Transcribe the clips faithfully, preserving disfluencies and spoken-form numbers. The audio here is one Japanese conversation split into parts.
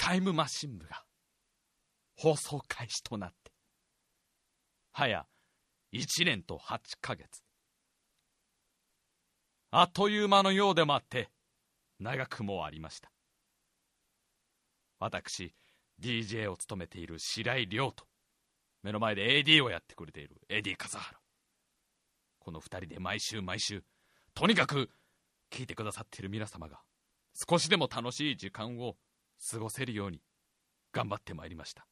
タイムマシン部が放送開始となって早いちねんとはちかげつ、あっという間のようでもあって長くもありました。私 ディージェー を務めている白井亮と、目の前で エーディー をやってくれている エーディー 笠原、このふたりで毎週毎週とにかく聞いてくださっている皆様が少しでも楽しい時間を過ごせるように頑張ってまいりました。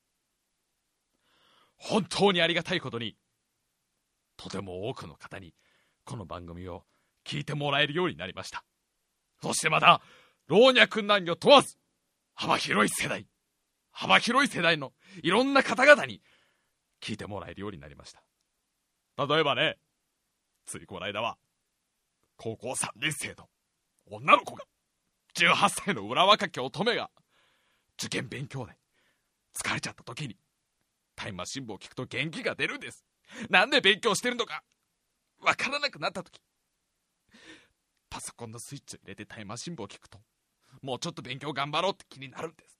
本当にありがたいことに、とても多くの方にこの番組を聞いてもらえるようになりました。そしてまた老若男女問わず幅広い世代幅広い世代のいろんな方々に聞いてもらえるようになりました。例えばね、ついこの間は高校さんねん生の女の子が、じゅうはっさいの裏若き乙女が受験勉強で疲れちゃった時にタイムマシン部を聞くと元気が出るんです。なんで勉強してるのかわからなくなった時、パソコンのスイッチを入れてタイムマシン部を聞くと、もうちょっと勉強頑張ろうって気になるんです。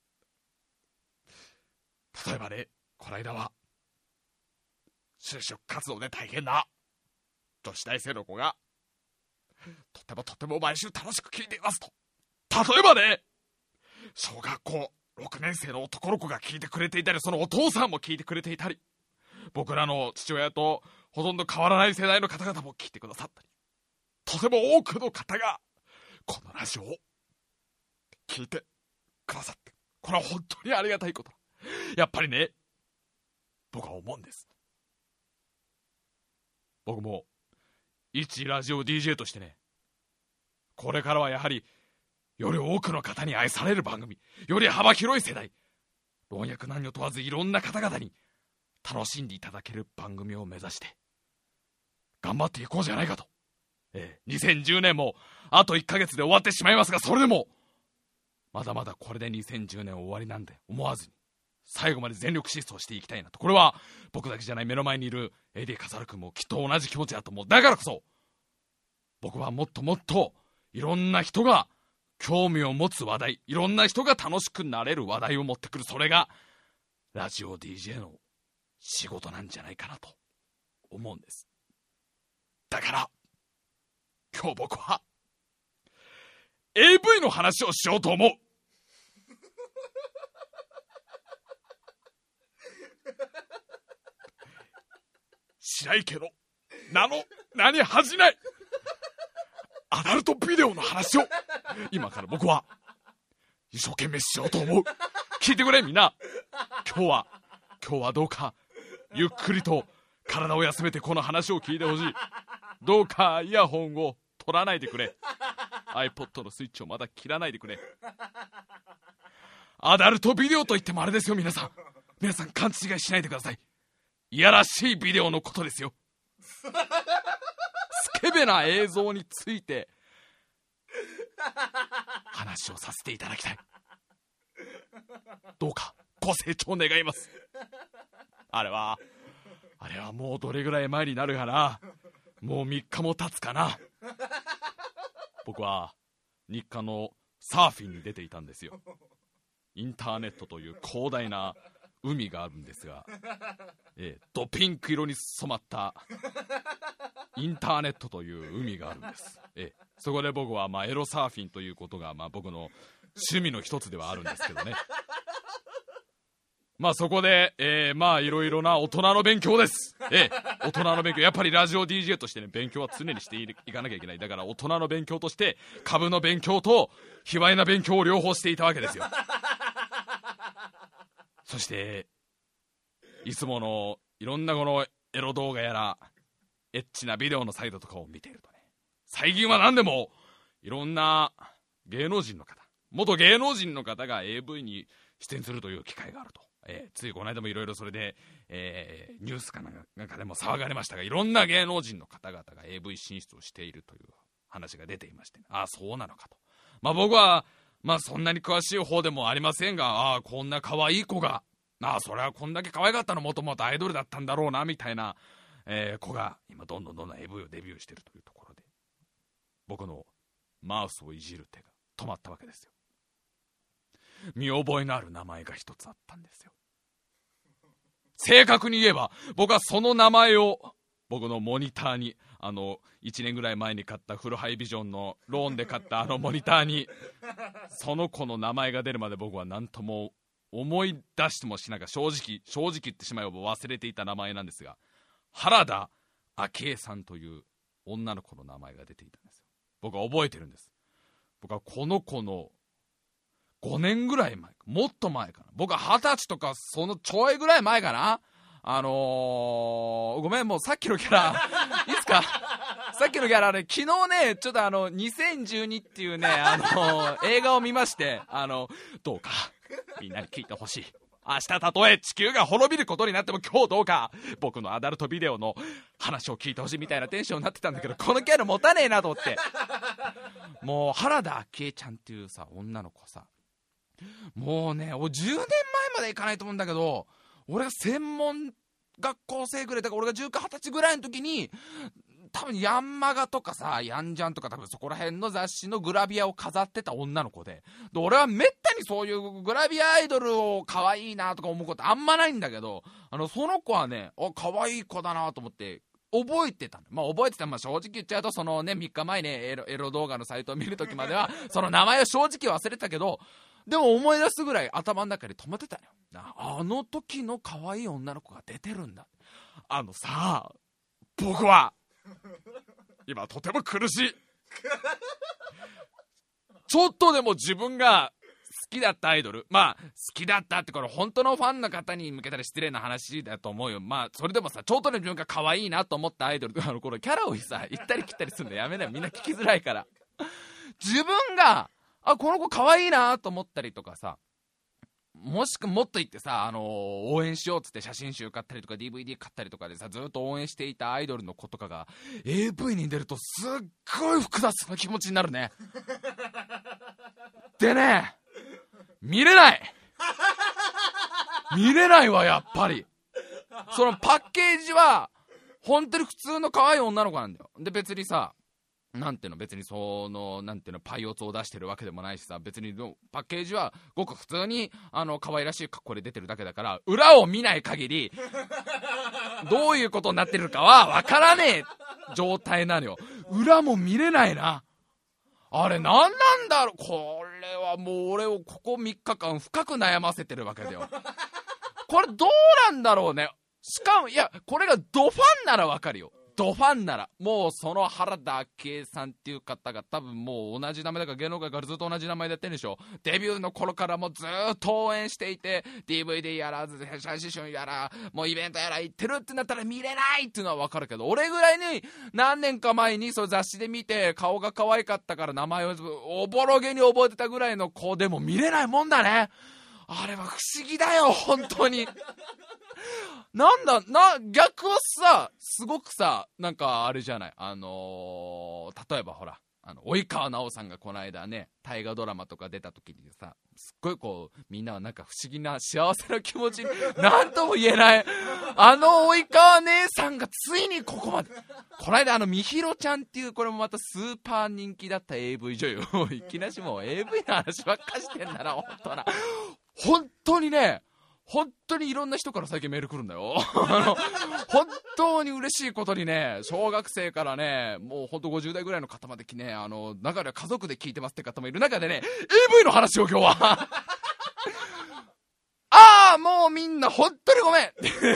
例えばね、この間は就職活動で大変な女子大生の子が、とてもとても毎週楽しく聞いていますと。例えばね、小学校ろくねん生の男の子が聞いてくれていたり、そのお父さんも聞いてくれていたり、僕らの父親とほとんど変わらない世代の方々も聞いてくださったり、とても多くの方がこのラジオを聞いてくださって、これは本当にありがたいこと。やっぱりね、僕は思うんです。僕も一ラジオ ディージェー としてね、これからはやはりより多くの方に愛される番組、より幅広い世代、老若男女問わずいろんな方々に楽しんでいただける番組を目指して頑張っていこうじゃないかと。ええ、にせんじゅうねんもあといっかげつで終わってしまいますが、それでもまだまだこれでにせんじゅうねん終わりなんで思わずに最後まで全力疾走していきたいなと。これは僕だけじゃない、目の前にいる エーディー 笠原君もきっと同じ気持ちだと思う。だからこそ僕はもっともっといろんな人が興味を持つ話題、いろんな人が楽しくなれる話題を持ってくる、それがラジオ ディージェー の仕事なんじゃないかなと思うんです。だから今日僕は エーブイ の話をしようと思う。白井家の名の名に恥じないアダルトビデオの話を今から僕は一生懸命しようと思う。聞いてくれみんな。今日は今日はどうかゆっくりと体を休めてこの話を聞いてほしい。どうかイヤホンを取らないでくれ。 iPod のスイッチをまだ切らないでくれ。アダルトビデオといってもあれですよ、皆さん皆さん勘違いしないでください。いやらしいビデオのことですよ。スケベな映像について話をさせていただきたい。どうかご清聴願います。あれはあれはもうどれぐらい前になるかな。もうみっかも経つかな。僕は日課のサーフィンに出ていたんですよ。インターネットという広大な海があるんですが、えー、ドピンク色に染まったインターネットという海があるんです。えー、そこで僕は、まあ、エロサーフィンということが、まあ、僕の趣味の一つではあるんですけどね。まあそこで、えー、まあいろいろな大人の勉強です。えー、大人の勉強、やっぱりラジオ ディージェー としてね、勉強は常にしていかなきゃいけない。だから大人の勉強として株の勉強と卑猥な勉強を両方していたわけですよ。そしていつものいろんなこのエロ動画やらエッチなビデオのサイトとかを見ているとね、最近は何でもいろんな芸能人の方、元芸能人の方が エーブイ に出演するという機会があると。えー、ついこの間もいろいろそれで、えー、ニュースかなんかでも騒がれましたが、いろんな芸能人の方々が エーブイ 進出をしているという話が出ていまして、ね、ああそうなのかと。まあ僕はまあそんなに詳しい方でもありませんが、ああこんな可愛い子が、ああそれはこんだけ可愛かったのもともとアイドルだったんだろうなみたいな、えー、子が今どんどんどんどん エーブイ をデビューしているというところで、僕のマウスをいじる手が止まったわけですよ。 見覚えのある名前が一つあったんですよ。正確に言えば僕はその名前を僕のモニターに、あのいちねんぐらい前に買ったフルハイビジョンのローンで買ったあのモニターにその子の名前が出るまで僕は何とも思い出してもしながら、正直正直言ってしまえば忘れていた名前なんですが、原田昭恵さんという女の子の名前が出ていたんですよ。僕は覚えてるんです。僕はこの子のごねんぐらい前か、もっと前かな、僕ははたちとかそのちょいぐらい前かな、あのー、ごめん、もうさっきのキャラいつかさっきのキャラね、昨日ねちょっとあのにせんじゅうにっていうね、あのー、映画を見まして、あのどうかみんなに聞いてほしい。明日たとえ地球が滅びることになっても今日どうか僕のアダルトビデオの話を聞いてほしいみたいなテンションになってたんだけど、このキャラ持たねえなと思ってもう原田昭恵ちゃんっていうさ女の子さ、もうねおじゅうねんまえまでいかないと思うんだけど、俺が専門学校生ぐらいだから、俺がじゅうか、はたちぐらいの時に多分ヤンマガとかさヤンジャンとか多分そこら辺の雑誌のグラビアを飾ってた女の子 で, で俺はめったにそういうグラビアアイドルを可愛いなとか思うことあんまないんだけど、あのその子はねあ可愛い子だなと思って覚えてたの。まあ覚えてた、まあ正直言っちゃうとそのねみっかまえにエロ、エロ動画のサイトを見るときまではその名前を正直忘れたけど、でも思い出すぐらい頭の中に止まってたのよ。あの時の可愛い女の子が出てるんだ。あのさ、僕は今とても苦しいちょっとでも自分が好きだったアイドル、まあ好きだったってこれ本当のファンの方に向けたら失礼な話だと思うよ。まあそれでもさ、ちょっとでも自分が可愛いなと思ったアイドル、あのこのキャラをさ行ったり切ったりするのやめなよ、みんな聞きづらいから自分があこの子可愛いなと思ったりとかさ、もしくもっと言ってさ、あのー、応援しようっつって写真集買ったりとか ディーブイディー 買ったりとかでさずっと応援していたアイドルの子とかが エーブイ に出るとすっごい複雑な気持ちになるねでね、見れない見れないわやっぱり。そのパッケージは本当に普通の可愛い女の子なんだよ。で別にさなんていうの、別にそのなんていうのパイオツを出してるわけでもないしさ、別にパッケージはごく普通にあの可愛らしい格好で出てるだけだから、裏を見ない限りどういうことになってるかはわからねえ状態なのよ。裏も見れないな。あれ何なんだろう、これはもう俺をここみっかかん深く悩ませてるわけだよこれどうなんだろうね。しかもいやこれがドファンならわかるよ。ドファンならもうその原田昭恵さんっていう方が多分もう同じ名前だから芸能界からずっと同じ名前でやってるんでしょ。デビューの頃からもうずっと応援していて ディーブイディー やら写真集やらもうイベントやら行ってるってなったら見れないっていうのは分かるけど、俺ぐらいに何年か前にそう雑誌で見て顔が可愛かったから名前をおぼろげに覚えてたぐらいの子でも見れないもんだね。あれは不思議だよ本当になんだな、逆はさすごくさなんかあれじゃない、あのー、例えばほらあの及川奈緒さんがこの間ね大河ドラマとか出た時にさすっごいこうみんなはなんか不思議な幸せな気持ちになんとも言えないあの及川姉さんがついにここまでこの間あのみひろちゃんっていうこれもまたスーパー人気だった エーブイ 女優いきなしもう エーブイ の話ばっかしてんだな本当な本当にね、本当にいろんな人から最近メール来るんだよあの本当に嬉しいことにね、小学生からねもう本当ごじゅう代ぐらいの方まで来ね、あの中では家族で聞いてますって方もいる中でね エーブイ の話を今日はああもうみんな本当にごめん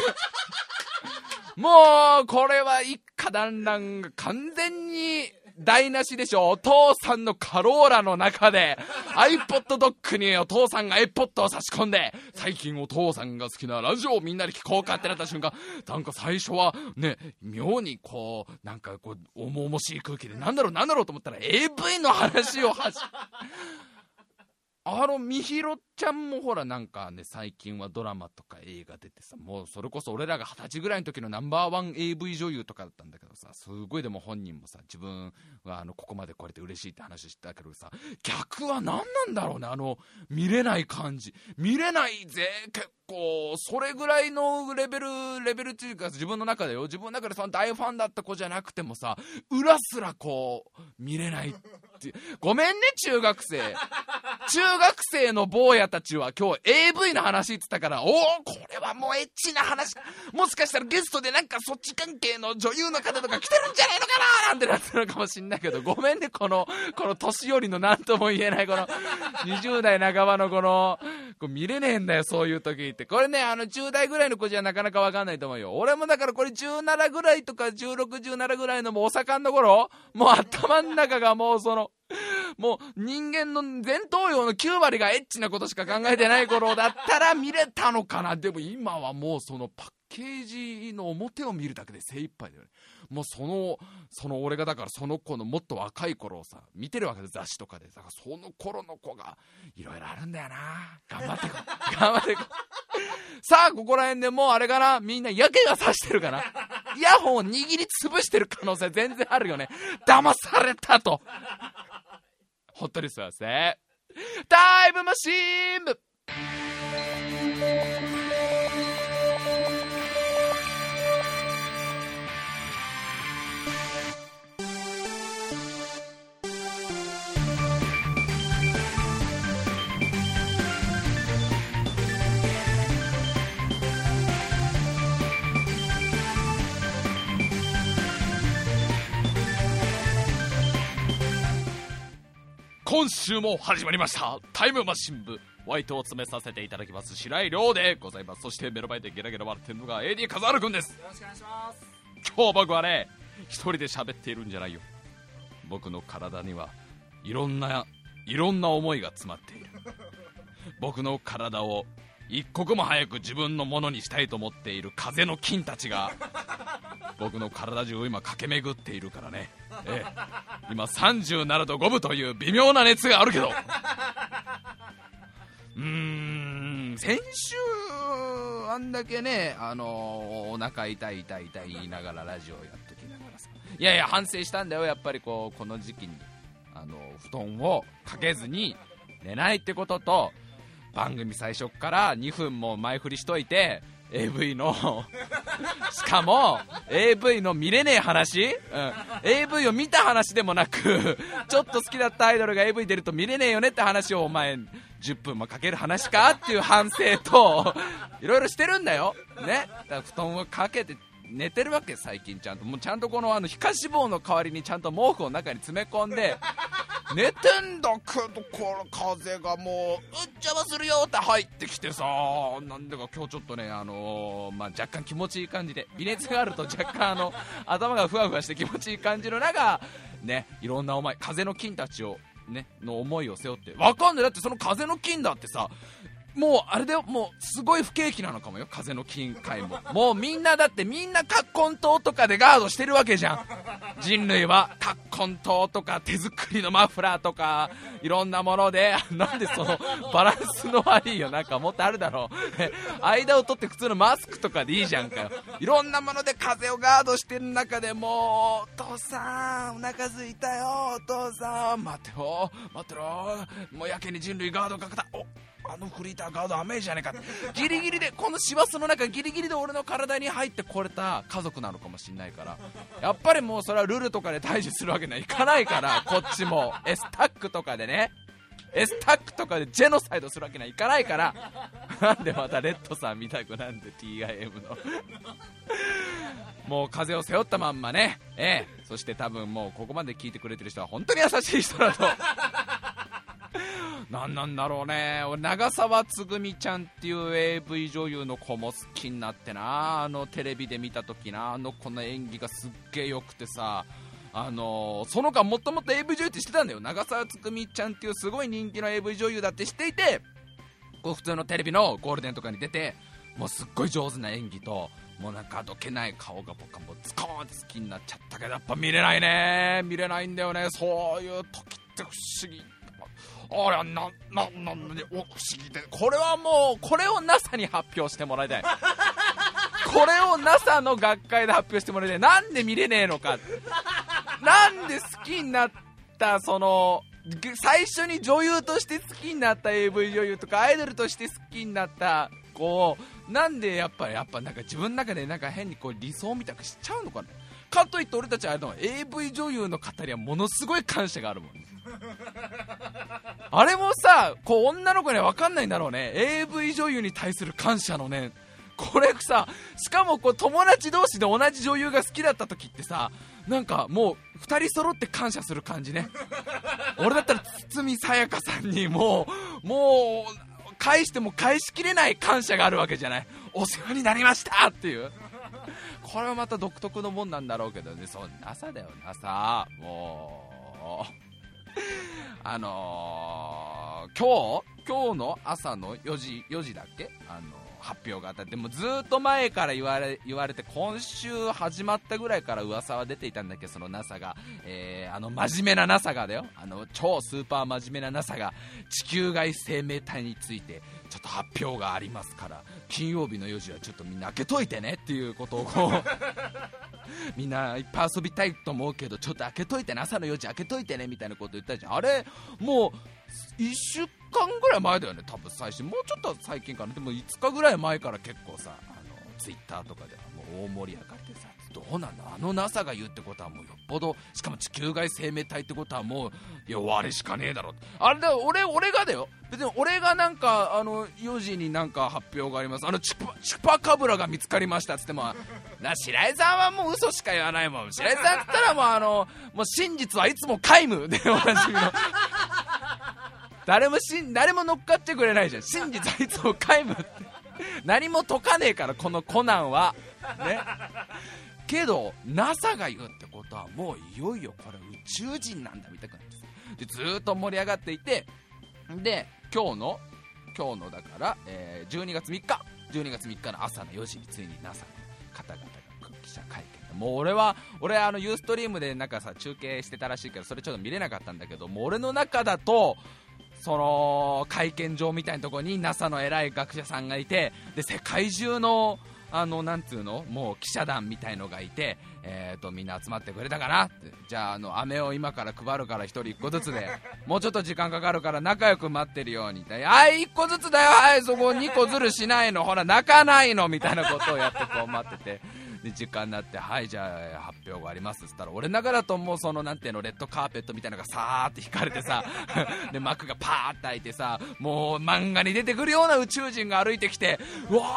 もうこれは一家団らんが完全に台無しでしょ。お父さんのカローラの中で iPod ドックにお父さんが iPod を差し込んで最近お父さんが好きなラジオをみんなで聞こうかってなった瞬間、なんか最初はね妙にこうなんかこう重々しい空気でなんだろうなんだろうと思ったら エーブイ の話をはじあのみひろちゃんもほらなんかね最近はドラマとか映画出てさ、もうそれこそ俺らがはたちぐらいの時のナンバーワン エーブイ 女優とかだったんだけどさ、すごいでも本人もさ自分はあのここまで来れて嬉しいって話してたけどさ、逆は何なんだろうねあの見れない感じ。見れないぜ結こうそれぐらいのレベルレベルっていうか、自分の中でよ、自分の中でその大ファンだった子じゃなくてもさ、裏すらこう見れないっていう。ごめんね中学生中学生の坊やたちは今日 エーブイ の話言ってたから、おおこれはもうエッチな話、もしかしたらゲストでなんかそっち関係の女優の方とか来てるんじゃないのかななんてなってるのかもしんないけど、ごめんねこのこの年寄りのなんとも言えないこのにじゅう代半ばのこのこう見れねえんだよそういう時って。これねあのじゅう代ぐらいの子じゃなかなか分かんないと思うよ。俺もだからこれじゅうななぐらいとかじゅうろく、じゅうななぐらいのもうお盛んの頃、もう頭の中がもうそのもう人間の前頭葉のきゅう割がエッチなことしか考えてない頃だったら見れたのかな。でも今はもうそのパッケージの表を見るだけで精一杯だよね。もうそのその俺がだからその子のもっと若い頃をさ見てるわけで、雑誌とかで。だからその頃の子がいろいろあるんだよな。頑張ってこ頑張ってこさあここら辺でもうあれかな、みんなやけがさしてるかな。イヤホンを握りつぶしてる可能性全然あるよね。騙されたとほっとりすわせタイムマシーン部。 今週も始まりましたタイムマシン部、ワイトを詰めさせていただきます白井亮でございます。そして目の前でゲラゲラ笑ってるのが エーディー 風原くんです。 よろしくお願いします。 今日僕はね一人で喋っているんじゃないよ。僕の体にはいろんないろんな思いが詰まっている。僕の体を一刻も早く自分のものにしたいと思っている風の菌たちが僕の体中を今駆け巡っているからね、ええ、今さんじゅうななどごぶという微妙な熱があるけど、うーん先週あんだけね、あのー、お腹痛い痛い痛い言いながらラジオやっときながらさ、いやいや反省したんだよ。やっぱりこうこの時期にあの布団をかけずに寝ないってことと、番組最初からにふんも前振りしといて エーブイ のしかも エーブイ の見れねえ話、うん、エーブイ を見た話でもなくちょっと好きだったアイドルが エーブイ 出ると見れねえよねって話をお前じゅっぷんもかける話かっていう反省といろいろしてるんだよね。だから布団をかけて寝てるわけ最近。ちゃんともうちゃんとこのあの皮下脂肪の代わりにちゃんと毛布を中に詰め込んで寝てんだけど、この風がもううっちゃまするよって入ってきてさ、なんでか今日ちょっとね、あのーまあ、若干気持ちいい感じで、微熱があると若干あの頭がふわふわして気持ちいい感じの中ね、いろんな思い、風の菌たちをねの思いを背負って、わかんない。だってその風の菌だってさ、もうあれでもうすごい不景気なのかもよ、風の金塊も。もうみんなだってみんな葛根湯とかでガードしてるわけじゃん。人類は葛根湯とか手作りのマフラーとかいろんなもので、なんでそのバランスの悪いよ、なんかもっとあるだろう間を取って普通のマスクとかでいいじゃんかよ。いろんなもので風をガードしてる中で、もうお父さんお腹すいたよ、お父さん待ってよ待ってろ、もうやけに人類ガードかけた、おあのフリーターガード甘いじゃねえか、ギリギリでこの師走の中ギリギリで俺の体に入ってこれた家族なのかもしんないから、やっぱりもうそれはルルとかで対峙するわけにはいかないから、こっちもエスタックとかでね、エスタックとかでジェノサイドするわけにはいかないから、なんでまたレッドさん見たくなんで ティーアイエム のもう風を背負ったまんまね、ええ、そして多分もうここまで聞いてくれてる人は本当に優しい人だとなんなんだろうね。俺長澤つぐみちゃんっていう エーブイ 女優の子も好きになってな、あのテレビで見た時な、あの子の演技がすっげえ良くてさ、あのー、その間もともと エーブイ 女優って知ってたんだよ。長澤つぐみちゃんっていうすごい人気の エーブイ 女優だって知っていて、こう普通のテレビのゴールデンとかに出て、もうすっごい上手な演技と、もうなんかあどけない顔が僕はもうズコーンって好きになっちゃったけど、やっぱ見れないね、見れないんだよね。そういう時って不思議、あれはな、な、な、な、お、不思議で、これはもう、これを ナサ に発表してもらいたい。これを ナサ の学会で発表してもらいたい。なんで見れねえのか。なんで好きになった、その、最初に女優として好きになった エーブイ 女優とか、アイドルとして好きになったこうなんでやっぱやっぱなんか自分の中でなんか変にこう理想みたくしちゃうのかな。かといって俺たちはあの エーブイ 女優の方にはものすごい感謝があるもんね。あれもさこう女の子には分かんないんだろうね。 エーブイ 女優に対する感謝のね、これさ、しかもこう友達同士で同じ女優が好きだった時ってさ、なんかもうふたり揃って感謝する感じね。俺だったら堤さやかさんにもうもう返しても返しきれない感謝があるわけじゃない。お世話になりましたっていう、これはまた独特のもんなんだろうけどね。そう NASA だよ NASA。 もうあのー、今日今日の朝のよじよじだっけ、あの発表があった。でもずっと前から言われ言われて、今週始まったぐらいから噂は出ていたんだけど、その NASA が、えー、あの真面目な NASA がだよ、あの超スーパー真面目な NASA が地球外生命体についてちょっと発表がありますから、金曜日のよじはちょっとみんな開けといてねっていうことをこうみんないっぱい遊びたいと思うけどちょっと開けといてね、朝のよじ開けといてねみたいなこと言ったじゃん。あれもういっしゅうかんぐらい前だよね、多分最初。もうちょっと最近かな。でもいつかぐらい前から結構さ、あのツイッターとかではもう大盛り上がりでさ、どうなんだあの NASA が言うってことはもうよっぽど、しかも地球外生命体ってことはもういやあれしかねえだろ。あれだ俺俺がだよ、別に俺がなんかあのよじになんか発表があります、あのチュパチュパカブラが見つかりましたっつってもな、白井さんはもう嘘しか言わないもん。白井さんって言ったらもうあのもう真実はいつも皆無でおなじみの誰もしん誰も乗っかってくれないじゃん。真実はいつも皆無って何も解かねえからこのコナンはね。けど NASA が言うってことはもういよいよこれ宇宙人なんだみたいな感じでずーっと盛り上がっていて、で今日の今日のだから、えー、じゅうにがつみっかじゅうにがつみっかの朝のよじについに NASA の方々が記者会見。もう俺は俺あのユーストリームでなんかさ中継してたらしいけど、それちょっと見れなかったんだけど、もう俺の中だとその会見場みたいなところに NASA の偉い学者さんがいて、で世界中のあのなんつうのもう記者団みたいのがいて、えーとみんな集まってくれたかなって、じゃああの飴を今から配るから一人一個ずつでもうちょっと時間かかるから仲良く待ってるように、はい一個ずつだよ、はいそこにこずるしないの、ほら泣かないのみたいなことをやってこう待ってて、で時間になってはいじゃあ発表がありますっつったら、俺の中だともうそのなんていうのレッドカーペットみたいなのがさーって引かれてさで幕がパーって開いてさ、もう漫画に出てくるような宇宙人が歩いてきて、うわー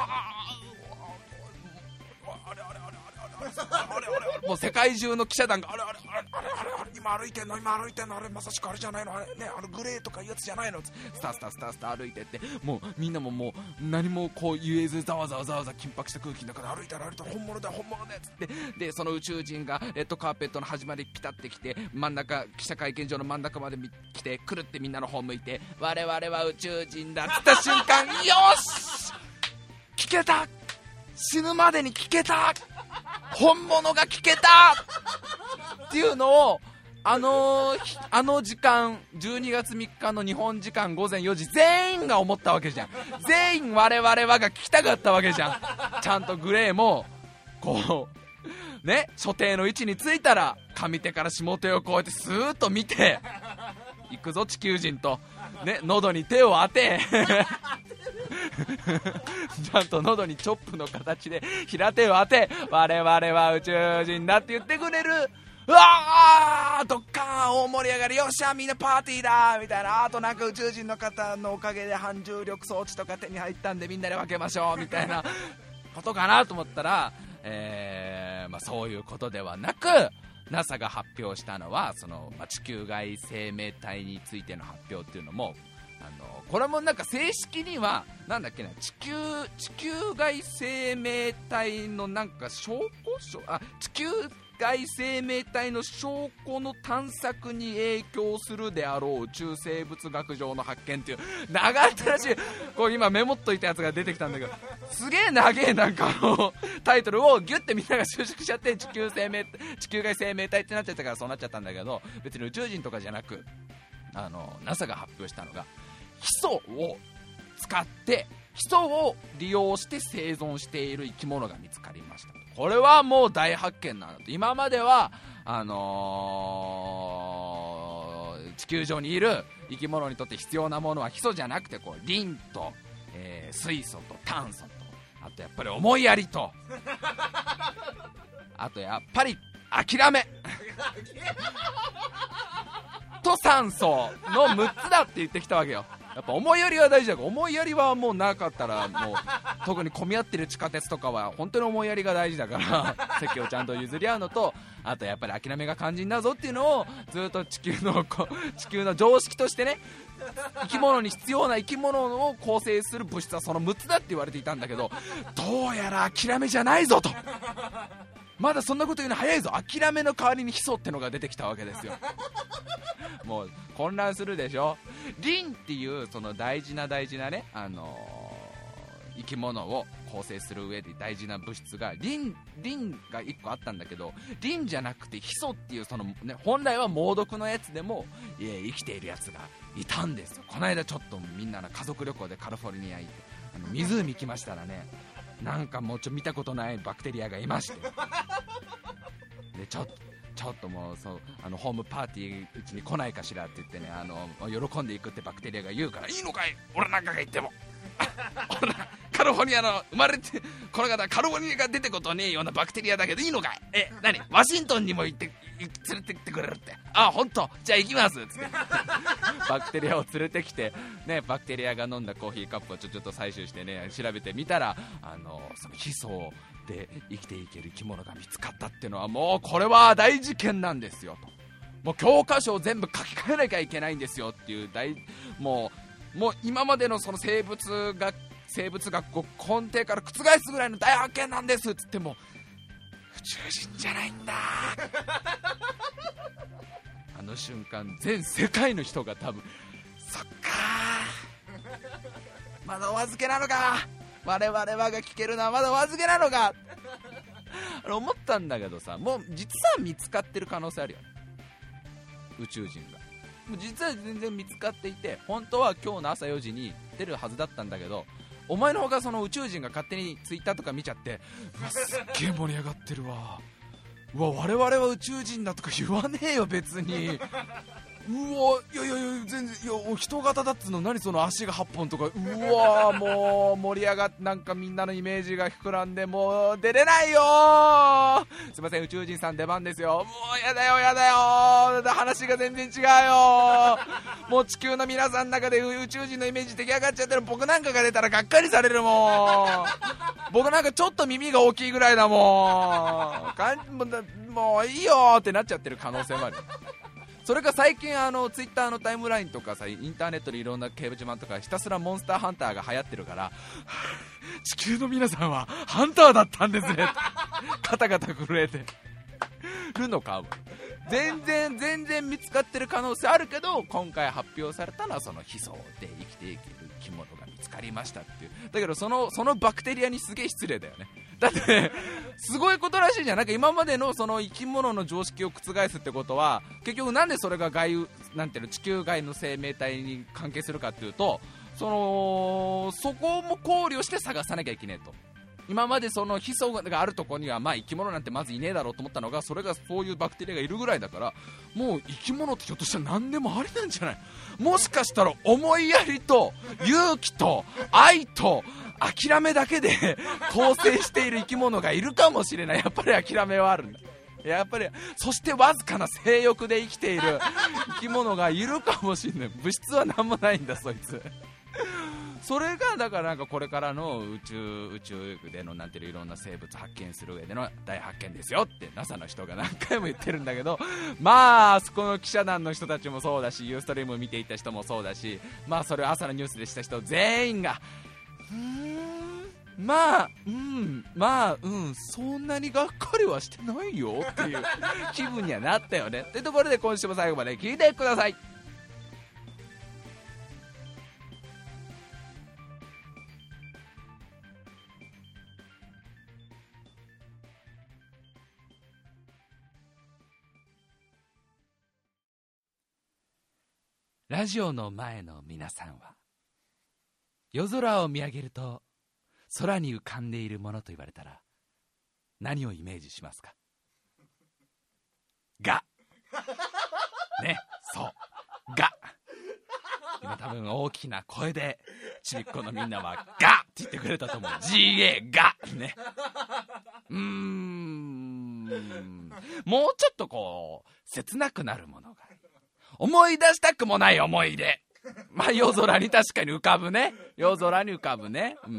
もう世界中の記者団があれあれあれあれあれあれ今歩いてんの今歩いてんのあれまさしくあれじゃないのあれねあのグレーとかいうやつじゃないのスタスタスタスタ歩いてって、もうみんなももう何もこう言えずざわざわざわざわ緊迫した空気の中で歩いたら歩いたら本物だ本物だっつって、でその宇宙人がレッドカーペットの始まりピタってきて真ん中記者会見場の真ん中まで来てくるってみんなの方向いて、我々は宇宙人だっつった瞬間よし聞けた、死ぬまでに聞けた、本物が聞けたっていうのをあのー、あの時間じゅうにがつみっかの日本時間ごぜんよじ全員が思ったわけじゃん。全員我々はが聞きたかったわけじゃん。ちゃんとグレーもこうね所定の位置についたら上手から下手をこうやってスーッと見て行くぞ地球人とね、喉に手を当てちゃんと喉にチョップの形で平手を当て、我々は宇宙人だって言ってくれる。うわードッカーン大盛り上がり、よっしゃみんなパーティーだみたいな、あとなんか宇宙人の方のおかげで反重力装置とか手に入ったんでみんなで分けましょうみたいなことかなと思ったら、えーまあ、そういうことではなく NASA が発表したのはその、まあ、地球外生命体についての発表っていうのも、あのこれもなんか正式にはなんだっけな、地球地球外生命体のなんか証拠あ地球外生命体の証拠の探索に影響するであろう宇宙生物学上の発見っていう長ったらしいこう今メモっといたやつが出てきたんだけど、すげえ長えなんかあのタイトルをギュッてみんなが収縮しちゃって地球生命地球外生命体ってなっちゃったからそうなっちゃったんだけど、別に宇宙人とかじゃなくあの NASA が発表したのがヒ素を使ってヒ素を利用して生存している生き物が見つかりました。これはもう大発見なんだと。今まではあのー、地球上にいる生き物にとって必要なものはヒ素じゃなくてこうリンと、 えー、水素と炭素と、あとやっぱり思いやりと、あとやっぱり諦めと酸素のむっつだって言ってきたわけよ。やっぱ思いやりは大事だから、思いやりはもうなかったら、もう特に混み合ってる地下鉄とかは本当に思いやりが大事だから席をちゃんと譲り合うのと、あとやっぱり諦めが肝心だぞっていうのをずっと地球の地球の常識としてね、生き物に必要な生き物を構成する物質はそのむっつだって言われていたんだけど、どうやら諦めじゃないぞと、まだそんなこと言うの早いぞ、諦めの代わりにヒ素ってのが出てきたわけですよ。もう混乱するでしょ。リンっていうその大事な大事なね、あのー、生き物を構成する上で大事な物質がリン、リンがいっこあったんだけど、リンじゃなくてヒ素っていうその、ね、本来は猛毒のやつでもいえ生きているやつがいたんですよ。この間ちょっとみんなの家族旅行でカリフォルニア行って、あの湖行きましたらね、なんかもうちょっと見たことないバクテリアがいまして、でちょっとちょっともうそうあのホームパーティーうちに来ないかしらって言ってね、あの喜んでいくってバクテリアが言うから、いいのかい俺なんかが言っても俺カリフォルニアの生まれてこの方カリフォルニアが出てことねえようなバクテリアだけどいいのかい、え何ワシントンにも行って連れてってくれるって、あ本当じゃあ行きますっつってバクテリアを連れてきてね、バクテリアが飲んだコーヒーカップをちょちょっと採取してね調べてみたら、あのそのヒ素で生きていける生き物が見つかったっていうのは、もうこれは大事件なんですよと、もう教科書を全部書き換えなきゃいけないんですよっていう大、もうもう今までのその生物学生物学を根底から覆すぐらいの大発見なんですっつっても、宇宙人じゃないんだあの瞬間全世界の人が多分、そっかまだお預けなのか、我々はが聞けるのはまだお預けなのかあれ思ったんだけどさ、もう実は見つかってる可能性あるよね、宇宙人が。もう実は全然見つかっていて、本当は今日の朝よじに出るはずだったんだけど、お前のほかその宇宙人が勝手にツイッターとか見ちゃって、うわすっげえ盛り上がってるわ、うわ我々は宇宙人だとか言わねえよ別にうわいやいやいや全然いや人型だっつうの、何その足がはっぽんとか、うわもう盛り上がって、なんかみんなのイメージが膨らんで、もう出れないよー、すいません宇宙人さん出番ですよ、もうやだよやだよー、話が全然違うよ、もう地球の皆さんの中で宇宙人のイメージ出来上がっちゃってる僕なんかが出たらがっかりされるもん僕なんかちょっと耳が大きいぐらいだもんかんもういいよーってなっちゃってる可能性もある。それが最近あのツイッターのタイムラインとかさ、インターネットでいろんな掲示板とかひたすらモンスターハンターが流行ってるから地球の皆さんはハンターだったんですねカタカタ震えてるのか、全然全然見つかってる可能性あるけど、今回発表されたのはそのヒ素で生きていける生き物が見つかりましたっていう。だけどそのそのバクテリアにすげえ失礼だよね。だってね、すごいことらしいじゃん。なんか今までのその生き物の常識を覆すってことは、結局なんでそれが外なんていうの地球外の生命体に関係するかっていうと、そのそこも考慮して探さなきゃいけないと。今までそのヒ素があるところにはまあ生き物なんてまずいねえだろうと思ったのが、それがそういうバクテリアがいるぐらいだから、もう生き物ってひょっとしたら何でもありなんじゃない。もしかしたら思いやりと勇気と愛と諦めだけで構成している生き物がいるかもしれない。やっぱり諦めはあるんだ。やっぱりそしてわずかな性欲で生きている生き物がいるかもしれない。物質は何もないんだそいつ。それがだからなんかこれからの宇宙宇宙でのなんていういろんな生物発見する上での大発見ですよって ナサ の人が何回も言ってるんだけど、まああそこの記者団の人たちもそうだし、ユーストリーム見ていた人もそうだし、まあそれを朝のニュースでした人全員がうーんまあうんまあうんそんなにがっかりはしてないよっていう気分にはなったよね。というところで今週も最後まで聞いてください。ラジオの前の皆さんは、夜空を見上げると空に浮かんでいるものと言われたら何をイメージしますか？がね、そうが今多分大きな声でちびっこのみんなはガって言ってくれたと思う。 ジーエー ガね。うーんもうちょっとこう切なくなるものが思い出したくもない思い出。まあ夜空に確かに浮かぶね。夜空に浮かぶね。うんうんうん。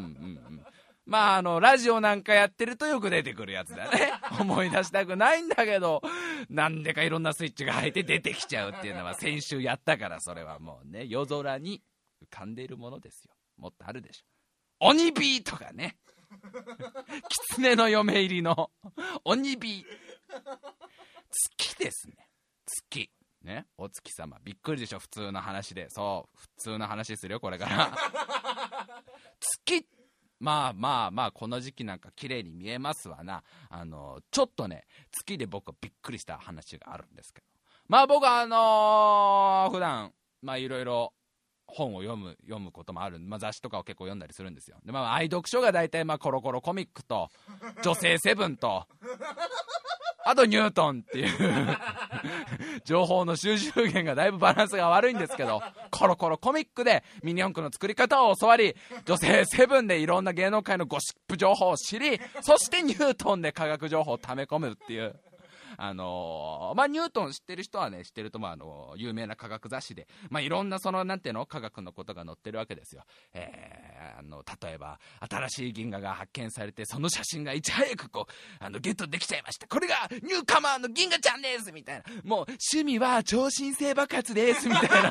まああのラジオなんかやってるとよく出てくるやつだね。思い出したくないんだけどなんでかいろんなスイッチが入って出てきちゃうっていうのは先週やったから、それはもうね夜空に浮かんでいるものですよ。もっとあるでしょ。鬼火とかね。狐の嫁入りの鬼火。月ですね。月ね、お月様。びっくりでしょ、普通の話で。そう普通の話するよこれから月、まあまあまあこの時期なんか綺麗に見えますわな。あのちょっとね月で僕はびっくりした話があるんですけど、まあ僕はあのー、普段まあいろいろ本を読む読むこともある、まあ、雑誌とかを結構読んだりするんですよ。で、まあ、愛読書が大体まあコロコロコミックと女性セブンとあとニュートンっていう情報の収集源がだいぶバランスが悪いんですけど、コロコロコミックでミニ四駆の作り方を教わり、女性セブンでいろんな芸能界のゴシップ情報を知り、そしてニュートンで科学情報を溜め込むっていう、あのー、まあニュートン知ってる人はね知ってると、まああのー、有名な科学雑誌で、まあいろんなそのなんていうの科学のことが載ってるわけですよ。えー、あの例えば新しい銀河が発見されて、その写真がいち早くこうあのゲットできちゃいました、これがニューカマーの銀河ちゃんですみたいな、もう趣味は超新星爆発ですみたいな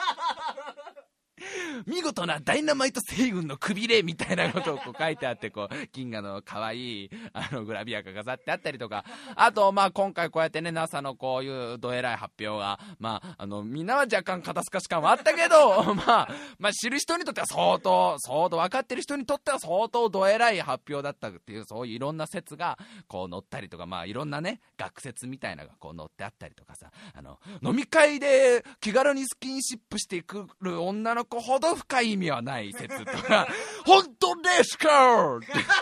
見事なダイナマイト星雲のくびれみたいなことをこう書いてあって、こう銀河の可愛いあのグラビアが飾ってあったりとか、あとまあ今回こうやってね ナサ のこういうどえらい発表が、まああのみんなは若干肩透かし感はあったけどまあまあ知る人にとっては相当相当分かってる人にとっては相当どえらい発表だったっていう、そういういろんな説がこう載ったりとか、まあいろんなね学説みたいなのがこう載ってあったりとかさ、あの飲み会で気軽にスキンシップしてくる女の子ほど深い意味はない説とか本当ですかOh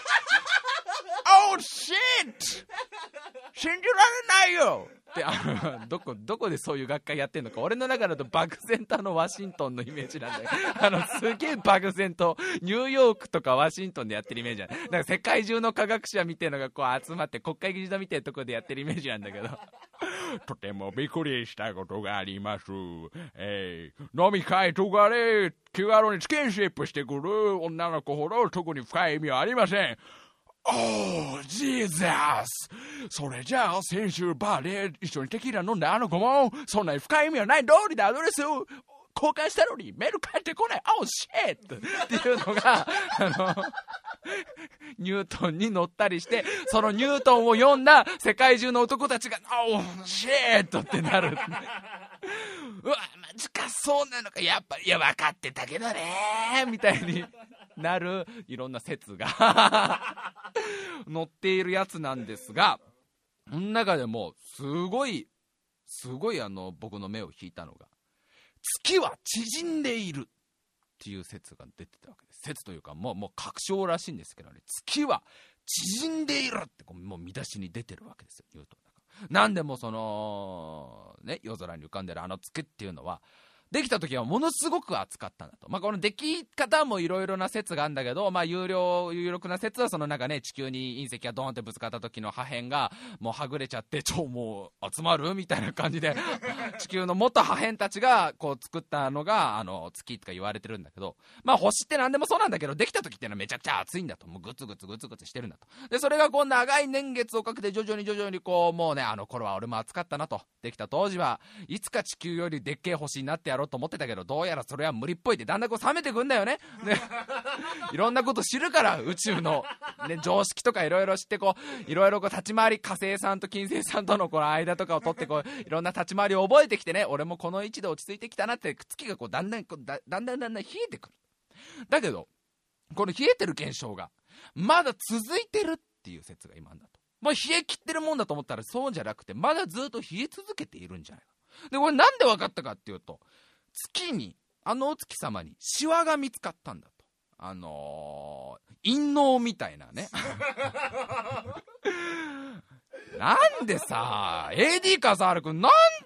shit 信じられないよってあのどこどこでそういう学会やってんのか、俺の中だと漠然とあのワシントンのイメージなんだよ。あのすげえ漠然とニューヨークとかワシントンでやってるイメージなんだ。なんか世界中の科学者みたいのがこう集まって国会議事堂みたいなところでやってるイメージなんだけどとてもびっくりしたことがあります、えー、飲み会とかで気軽にスキンシップしてくる女の子ほど特に深い意味はありません。Oh, Jesus! それじゃあ先週バーで一緒にテキーラ飲んだあの子もそんなに深い意味はない通りでアドレスを交換したのにメール返ってこない Oh shit! っていうのがあのニュートンに載ったりして、そのニュートンを読んだ世界中の男たちが Oh shit! ってなるうわマジかそうなのか、やっぱいや分かってたけどねみたいになるいろんな説が載っているやつなんですが、その中でもすごいすごいあの僕の目を引いたのが、月は縮んでいるっていう説が出てたわけです。説というかもうもう確証らしいんですけどね、月は縮んでいるってこうもう見出しに出てるわけですよ、ニュートンだから。なんでもそのね夜空に浮かんでるあの月っていうのはできた時はものすごく熱かったんだと。まあこのでき方もいろいろな説があるんだけど、まあ有料有力な説はそのなんかね地球に隕石がドーンってぶつかった時の破片がもうはぐれちゃって超もう集まるみたいな感じで地球の元破片たちがこう作ったのがあの月とか言われてるんだけど、まあ星って何でもそうなんだけどできた時っていうのはめちゃくちゃ熱いんだと、もうグツグツグツグツしてるんだと。でそれがこう長い年月をかけて徐々に徐々にこうもうねあの頃は俺も熱かったなと、できた当時はいつか地球よりでっけえ星になってやろうと思ってたけどどうやらそれは無理っぽいってだんだんこう冷めてくんだよね。ねいろんなこと知るから宇宙の、ね、常識とかいろいろ知ってこういろいろこう立ち回り火星さんと金星さんとのこの間とかを取ってこういろんな立ち回りを覚えてきてね、俺もこの位置で落ち着いてきたなって月がこうだんだんこうだだんだんだんだん冷えてくる。だけどこの冷えてる現象がまだ続いてるっていう説が今あんだと。まあ冷え切ってるもんだと思ったらそうじゃなくてまだずっと冷え続けているんじゃないか。でこれなんで分かったかっていうと、月にあのお月様にシワが見つかったんだと。あのー、陰嚢みたいなねなんでさ エーディー 笠原くんなんで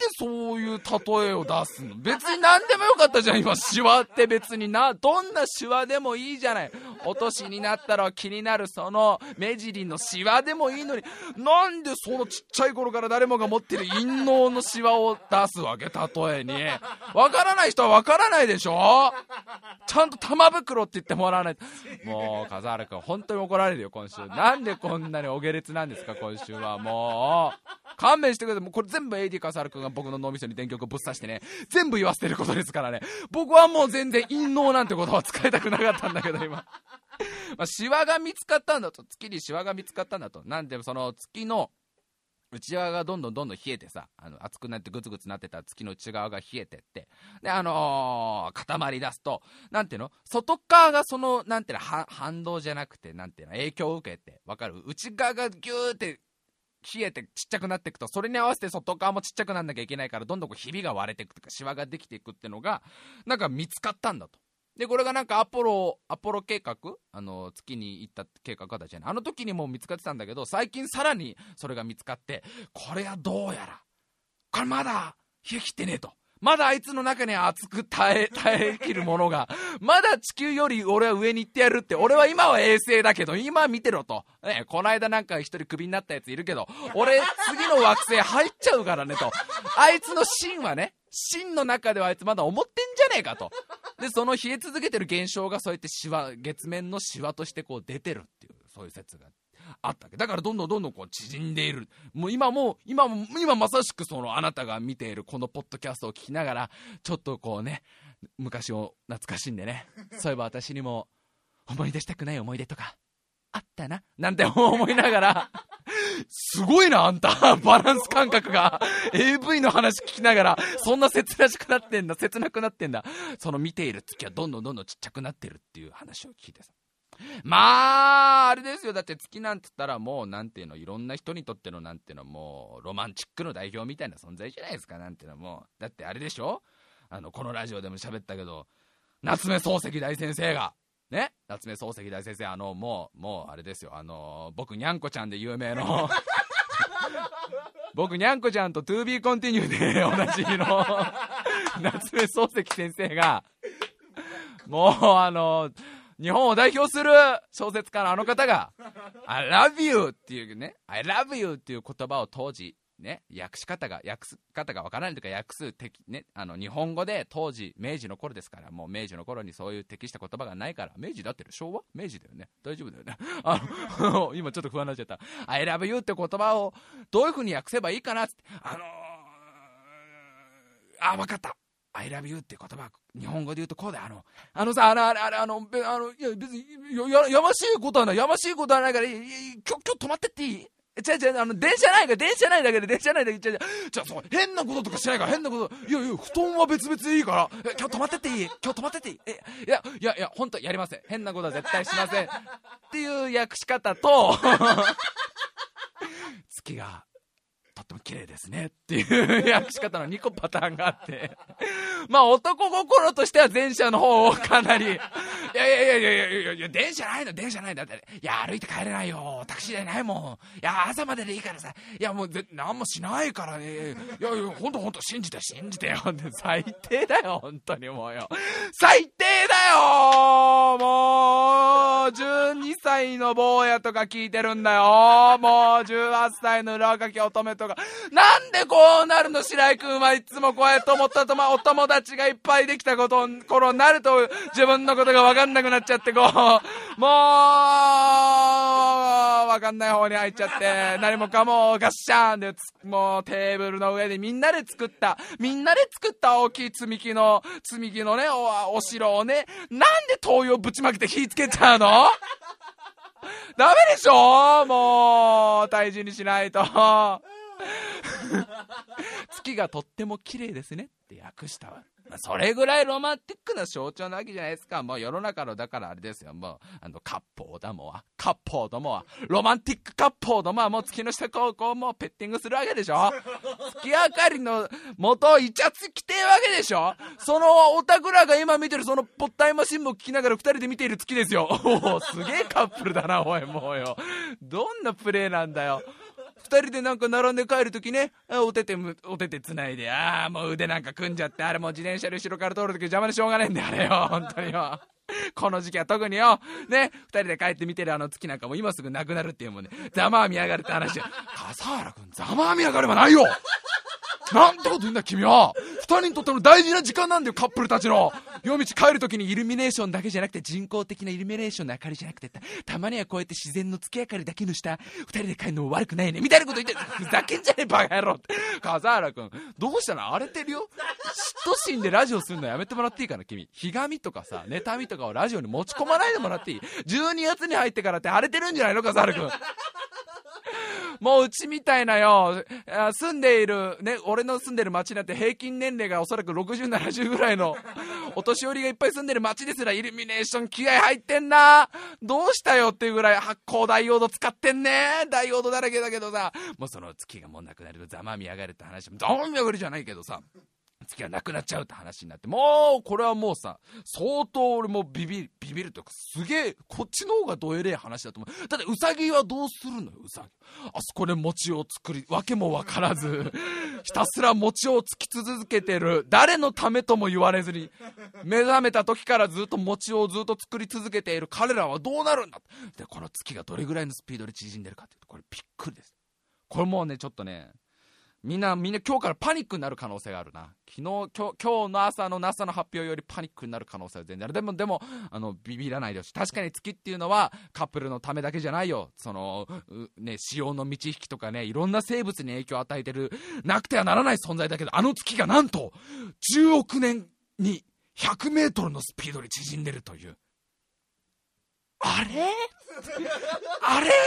そういう例えを出すの？別に何でもよかったじゃん今。シワって別にな、どんなシワでもいいじゃない。お年になったら気になるその目尻のシワでもいいのに、なんでそのちっちゃい頃から誰もが持ってる陰嚢のシワを出すわけ？例えにわからない人はわからないでしょ。ちゃんと玉袋って言ってもらわないと。もう笠原君本当に怒られるよ今週。なんでこんなにお下劣なんですか今週は。もう勘弁してください。もうこれ全部 エーディー 笠原君が僕の脳みそに電極をぶっ刺してね、全部言わせてることですからね。僕はもう全然陰嚢なんて言葉は使いたくなかったんだけど今まあシワが見つかったんだと。月にシワが見つかったんだと。なんでその月の内側がどんどんどんどん冷えてさ、あの熱くなってグツグツなってた月の内側が冷えてって、であのー、固まり出すと、なんていうの、外側がそのなんていうの、反動じゃなくてなんていうの、影響を受けて、わかる？内側がギューって冷えてちっちゃくなっていくと、それに合わせて外側もちっちゃくなんなきゃいけないから、どんどんこうひびが割れていくとかシワができていくってのがなんか見つかったんだと。でこれがなんかアポロアポロ計画、あの月に行った計画だじゃない、あの時にも見つかってたんだけど、最近さらにそれが見つかって、これはどうやらこれまだ冷え切ってねえと、まだあいつの中に熱く耐え耐えきるものがまだ地球より俺は上に行ってやるって。俺は今は衛星だけど今見てろと、ね、この間なんか一人クビになったやついるけど、俺次の惑星入っちゃうからねと。あいつの芯はね、芯の中ではあいつまだ思ってんじゃねえかと。でその冷え続けてる現象がそうやってシワ、月面のシワとしてこう出てるっていう、そういう説があったわけだから、どんどんどんどんこう縮んでいる。もう今もう今も今まさしくそのあなたが見ているこのポッドキャストを聞きながら、ちょっとこうね、昔を懐かしんでね、そういえば私にも思い出したくない思い出とかあったななんて思いながらすごいなあんたバランス感覚がエーブイ の話聞きながらそんな切なしくなってんだ、切なくなってんだ。その見ている月はどんどんどんどんちっちゃくなってるっていう話を聞いてさ、まああれですよ。だって月なんて言ったらもうなんていうの、いろんな人にとってのなんていうの、もうロマンチックの代表みたいな存在じゃないですか。なんていうのもうだってあれでしょ、あのこのラジオでも喋ったけど、夏目漱石大先生がね、夏目漱石大先生、あのもうもうあれですよ、あの僕にゃんこちゃんで有名の僕にゃんこちゃんと トゥービー コンティニューでおなじみの夏目漱石先生がもうあの日本を代表する小説家のあの方が I love you っていうね、 I love you っていう言葉を当時ね、訳し方が訳す方がわからないというか、訳す敵ね、あの日本語で当時明治の頃ですから、もう明治の頃にそういう適した言葉がないから、明治だってる、昭和明治だよね、大丈夫だよねあの今ちょっと不安になっちゃった。 I love you って言葉をどういう風に訳せばいいかなって、あのー、あ分かった、I love you って言葉日本語で言うとこうだよ、あのあのさあのあれあれあのべあのいや別にややましいことはないやましいことはないから、いい今日今日止まってっていい？違う違う、あの電車ないから電車ないだけで電車ないだけで、違う違う、じゃあそう変なこととかしないから、変なこと、いやいや布団は別々でいいから、え今日泊まってっていい？今日泊まってっていい？えいやいやいや本当やりません、変なことは絶対しませんっていう訳し方と月がとっても綺麗ですねっていう訳し方のにこパターンがあってまあ男心としては前者の方をかなりいやいやいやいやいやいやいや電車ないの電車ないんだって、いや歩いて帰れないよ、タクシー代ないもん、いや朝まででいいからさ、いやもう何もしないからね、いやいやほんとほんと信じて信じてよって最低だよ本当にもうよ、最低だよもうじゅうにさいの坊やとか聞いてるんだよ、もうじゅうはっさいの若き乙女とか、なんでこうなるの白井君はいつもこうやって思ったと、まあ、お友達がいっぱいできたこと頃になると自分のことが分かんなくなっちゃってこうもう分かんない方に入っちゃって何もかもガッシャーンでもうテーブルの上でみんなで作ったみんなで作った大きい積み木の積み木のね お, お城をね、なんで灯油をぶちまけて火つけちゃうのダメでしょもう大事にしないと月がとっても綺麗ですねって訳したわ。それぐらいロマンティックな象徴なわけじゃないですか。もう世の中のだからあれですよ、もうあの割烹だもは割烹どもはロマンティック割烹どもはもう月の下こうこうもうペッティングするわけでしょ月明かりの元をイチャつきてえわけでしょ。そのオタクらが今見てるそのポッタイマシンも聞きながらふたりで見ている月ですよ。おおすげえカップルだなおい、もうよどんなプレーなんだよ。 二人でなんか並んで帰るときね、お手手むお手手つないで、ああもう腕なんか組んじゃって、あれもう自転車で後ろから通るとき邪魔でしょうがねえんだよあれよ、本当によ。この時期は特によね、二人で帰って見てるあの月なんかも今すぐなくなるっていうもんね、ざまあみやがるって話。笠原君ざまあみやがればないよ、なんてこと言うんだ君は。二人にとっての大事な時間なんだよ、カップルたちの。夜道帰るときにイルミネーションだけじゃなくて、人工的なイルミネーションの明かりじゃなくて、た, たまにはこうやって自然の月明かりだけの下二人で帰るのも悪くないねみたいなこと言って、ふざけんじゃねえバカ野郎って。笠原君どうしたの、荒れてるよ。嫉妬心でラジオするのやめてもらっていいかな君。ひがみとかさ妬みとかをラジオに持ち込まないでもらっていい。じゅうにがつに入ってからって荒れてるんじゃないの笠原君。もううちみたいなよ、住んでいるね、俺の住んでる町なんて平均年齢がおそらくろくじゅう、ななじゅうぐらいのお年寄りがいっぱい住んでる町ですら、イルミネーション気合入ってんな。どうしたよっていうぐらい発光ダイオード使ってんね。ダイオードだらけだけどさ、もうその月がもうなくなるとざまみやがるって話も、ざまみやがるじゃないけどさ、月がなくなっちゃうって話になって、もうこれはもうさ相当俺もビビるビビるというか、すげえこっちの方がどえれえ話だと思う。だってウサギはどうするのよ。ウサギあそこで餅を作りわけもわからずひたすら餅をつき続けてる、誰のためとも言われずに目覚めた時からずっと餅をずっと作り続けている彼らはどうなるんだ。でこの月がどれぐらいのスピードで縮んでるかっていうと、これびっくりです。これもうねちょっとね、みんなみんな今日からパニックになる可能性があるな。昨日今日今日の朝の ナサ の発表よりパニックになる可能性は全然ある。でもでもあのビビらないでほしい。確かに月っていうのはカップルのためだけじゃないよ。そのね、潮の満ち引きとかね、いろんな生物に影響を与えてるなくてはならない存在だけど、あの月がなんとじゅうおくねんにひゃくメートルのスピードで縮んでるという。あれあれ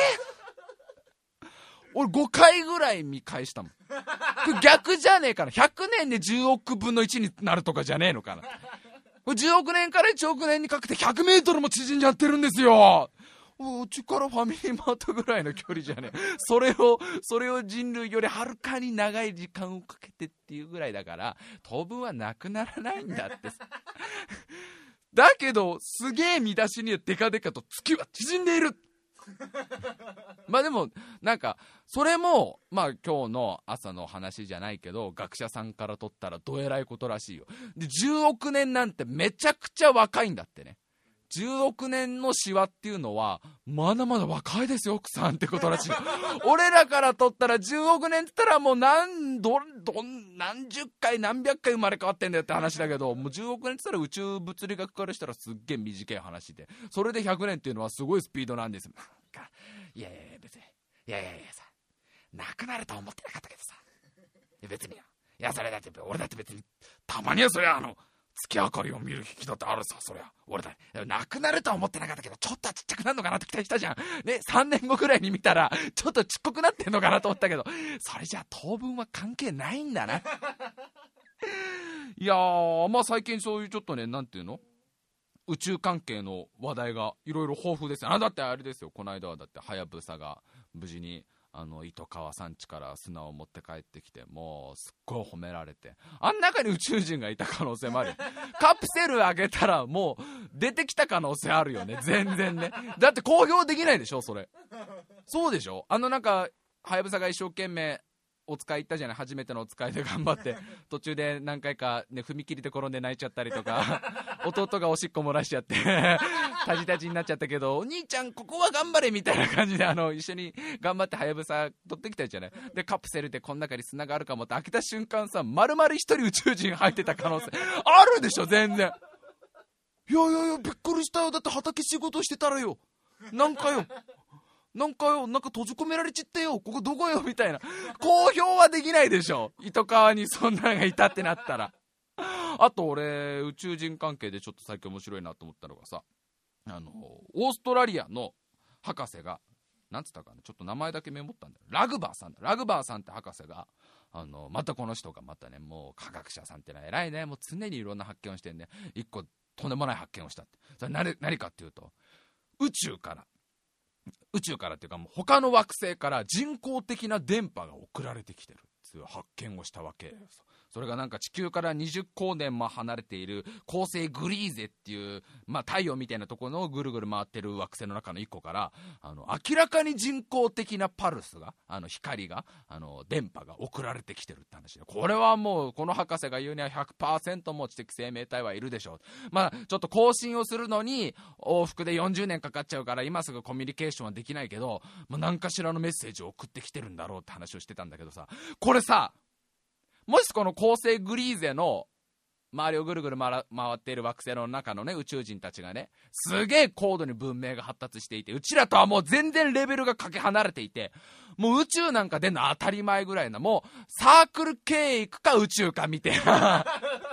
俺ごかいぐらい見返したもん。これ逆じゃねえかな。ひゃくねんでじゅうおくぶんのいちになるとかじゃねえのかな。これじゅうおくねんからいちおくねんにかけてひゃくメートルも縮んじゃってるんですよ。うちからファミリーマートぐらいの距離じゃねえ。それをそれを人類よりはるかに長い時間をかけてっていうぐらいだから、当分はなくならないんだってさ。だけどすげえ見出しにはデカデカと月は縮んでいる。まあでもなんかそれもまあ今日の朝の話じゃないけど、学者さんからとったらどえらいことらしいよ。でじゅうおくねんなんてめちゃくちゃ若いんだってね。じゅうおくねんのシワっていうのはまだまだ若いですよ奥さんってことらしい。俺らからとったらじゅうおくねんって言ったらもう何どど何十回何百回生まれ変わってんだよって話だけど、もうじゅうおくねんって言ったら宇宙物理学からしたらすっげえ短い話で、それでひゃくねんっていうのはすごいスピードなんですよ。いやいやいや別にいやいやいやさ、なくなるとは思ってなかったけどさ、いや別にいやそれだって俺だって別にたまにはそりゃあの月明かりを見る日だってあるさ。そりゃ俺だなくなるとは思ってなかったけど、ちょっとはちっちゃくなるのかなって期待したじゃんね。さんねんごぐらいに見たらちょっとちっこくなってんのかなと思ったけど、それじゃ当分は関係ないんだな。いやーまあ最近そういうちょっとね、なんていうの、宇宙関係の話題がいろいろ豊富ですよ。あだってあれですよ、この間はだってはやぶさが無事にあの糸川山地から砂を持って帰ってきて、もうすっごい褒められて、あん中に宇宙人がいた可能性もある。カプセル開けたらもう出てきた可能性あるよね、全然ね。だって公表できないでしょそれ。そうでしょ。あのなんかはやぶさが一生懸命お使い行ったじゃない、初めてのお使いで頑張って途中で何回か、ね、踏切で転んで泣いちゃったりとか弟がおしっこ漏らしちゃってタジタジになっちゃったけど、お兄ちゃんここは頑張れみたいな感じであの一緒に頑張ってはやぶさ取ってきたじゃない。でカプセルでこの中に砂があるかもって開けた瞬間さ、丸々一人宇宙人入ってた可能性あるでしょ全然。いやいやいやびっくりしたよ。だって畑仕事してたらよ、なんかよなんかよ、なんか閉じ込められちってよ、ここどこよみたいな公表はできないでしょ、糸川にそんなのがいたってなったら。あと俺宇宙人関係でちょっと最近面白いなと思ったのがさ、あのオーストラリアの博士がなんつったかな、ちょっと名前だけメモったんだよ。ラグバーさんだ。ラグバーさんって博士があのまたこの人がまたね、もう科学者さんってのは偉いね、もう常にいろんな発見をしてんね。一個とんでもない発見をしたって。それ 何, 何かっていうと、宇宙から宇宙からっていうかもう他の惑星から人工的な電波が送られてきてるっていう発見をしたわけ。 それがなんか地球からにじゅうこうねんも離れている恒星グリーゼっていう、まあ、太陽みたいなところのぐるぐる回ってる惑星の中のいっこからあの明らかに人工的なパルスがあの光があの電波が送られてきてるって話で、これはもうこの博士が言うには ひゃくパーセント も知的生命体はいるでしょう。まあちょっと更新をするのに往復でよんじゅうねんかかっちゃうから今すぐコミュニケーションはできないけど、まあ、何かしらのメッセージを送ってきてるんだろうって話をしてたんだけどさ、これさ、もしこの恒星グリーゼの周りをぐるぐる回っている惑星の中のね宇宙人たちがね、すげえ高度に文明が発達していて、うちらとはもう全然レベルがかけ離れていて、もう宇宙なんか出んの当たり前ぐらいな、もうサークル系行くか宇宙かみたいな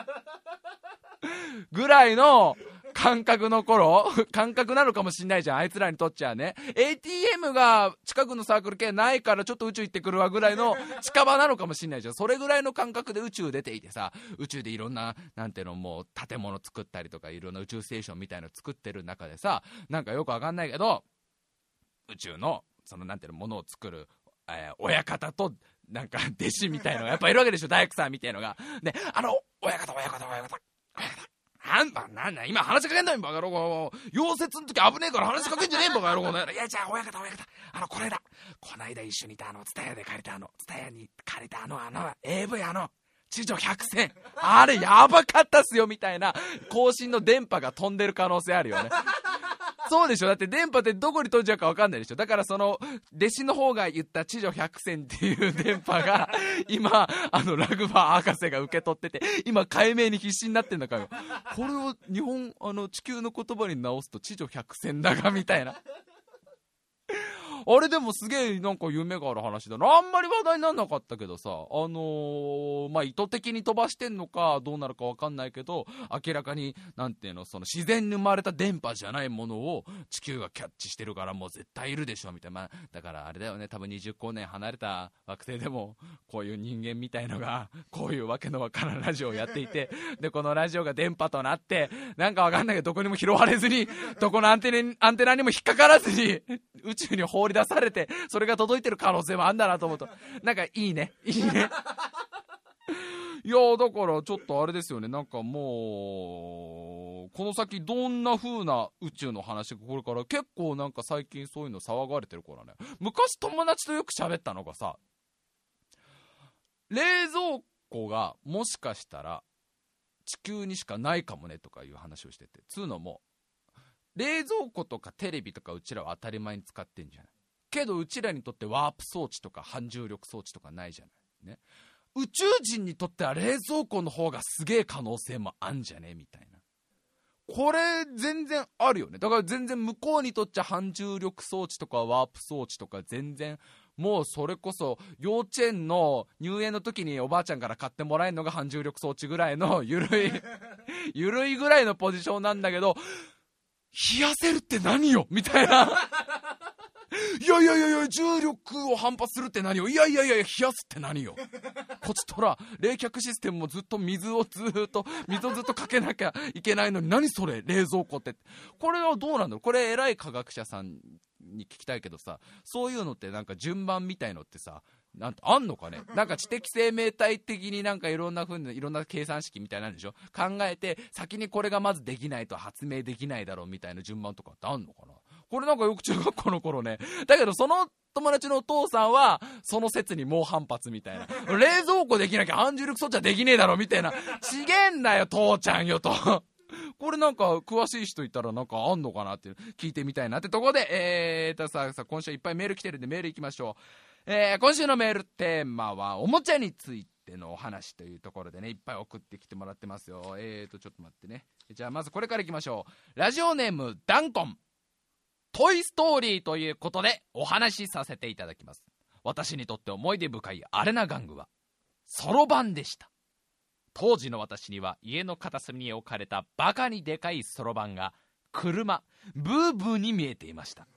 ぐらいの感覚の頃、感覚なのかもしんないじゃん、あいつらにとっちゃね。 エーティーエム が近くのサークル系ないからちょっと宇宙行ってくるわぐらいの近場なのかもしんないじゃん。それぐらいの感覚で宇宙出ていてさ、宇宙でいろんななんていうのもう建物作ったりとかいろんな宇宙ステーションみたいの作ってる中でさ、なんかよくわかんないけど宇宙のそのなんていうのものを作る、えー、親方となんか弟子みたいのがやっぱいるわけでしょ、大工さんみたいのが。で、あの親方親方親方親方なんだなんだ今話しかけんだよバカ野郎、溶接の時危ねえから話しかけんじゃねえバカ野郎。いやじゃあ親方親方、あのこれだ、こないだ一緒にいたあのツタヤで借りたあのツタヤに借りたあのあの エーブイ あの地上百選あれやばかったっすよみたいな更新の電波が飛んでる可能性あるよね。そうでしょ、だって電波ってどこに飛んじゃうか分かんないでしょ。だからその弟子の方が言った地上百選っていう電波が今あのラグバー博士が受け取ってて、今解明に必死になってんだからよ。これを日本あの地球の言葉に直すと地上百選だがみたいなあれでもすげえなんか夢がある話だな。あんまり話題にならなかったけどさ、あのー、まあ意図的に飛ばしてんのかどうなるか分かんないけど、明らかになんていうの、その自然に生まれた電波じゃないものを地球がキャッチしてるからもう絶対いるでしょみたいな、まあ、だからあれだよね、多分にじゅうこうねん離れた惑星でもこういう人間みたいのがこういうわけのわからんラジオをやっていて、でこのラジオが電波となってなんか分かんないけどどこにも拾われずにどこのアンテナに、アンテナにも引っかからずに宇宙に放り出されて、それが届いてる可能性もあるんだなと思うとなんかいいねいいねいやだからちょっとあれですよね、なんかもうこの先どんな風な宇宙の話がこれから結構なんか最近そういうの騒がれてるからね。昔友達とよく喋ったのがさ、冷蔵庫がもしかしたら地球にしかないかもねとかいう話をしてて、つうのも冷蔵庫とかテレビとかうちらは当たり前に使ってんじゃないけど、うちらにとってワープ装置とか反重力装置とかないじゃないね。宇宙人にとっては冷蔵庫の方がすげえ可能性もあんじゃねみたいな。これ全然あるよね。だから全然向こうにとっちゃ反重力装置とかワープ装置とか全然もうそれこそ幼稚園の入園の時におばあちゃんから買ってもらえるのが反重力装置ぐらいのゆるいゆるいぐらいのポジションなんだけど、冷やせるって何よみたいないやいやいやいや重力を反発するって何よ、いやいやいや冷やすって何よこちとら冷却システムもずっと水をずっと水をずっとかけなきゃいけないのに何それ冷蔵庫って。これはどうなんだろう、これ偉い科学者さんに聞きたいけどさ、そういうのってなんか順番みたいのってさなんてあんのかね。なんか知的生命体的になんかいろんな風にいろんな計算式みたいなんでしょ、考えて先にこれがまずできないと発明できないだろうみたいな順番とかってあんのかな。これなんかよく中学校の頃ね、だけどその友達のお父さんはその説に猛反発みたいな冷蔵庫できなきゃ反重力装置はできねえだろみたいな、ちげんなよ父ちゃんよとこれなんか詳しい人いたらなんかあんのかなって聞いてみたいなってところで、えーとささ今週いっぱいメール来てるんでメールいきましょう。えー、今週のメールテーマはおもちゃについてのお話というところでね、いっぱい送ってきてもらってますよ。えーとちょっと待ってね、じゃあまずこれからいきましょう。ラジオネームダンコン、トイストーリーということでお話しさせていただきます。私にとって思い出深いアレナ玩具はそろばんでした。当時の私には家の片隅に置かれたバカにでかいそろばんが車ブーブーに見えていました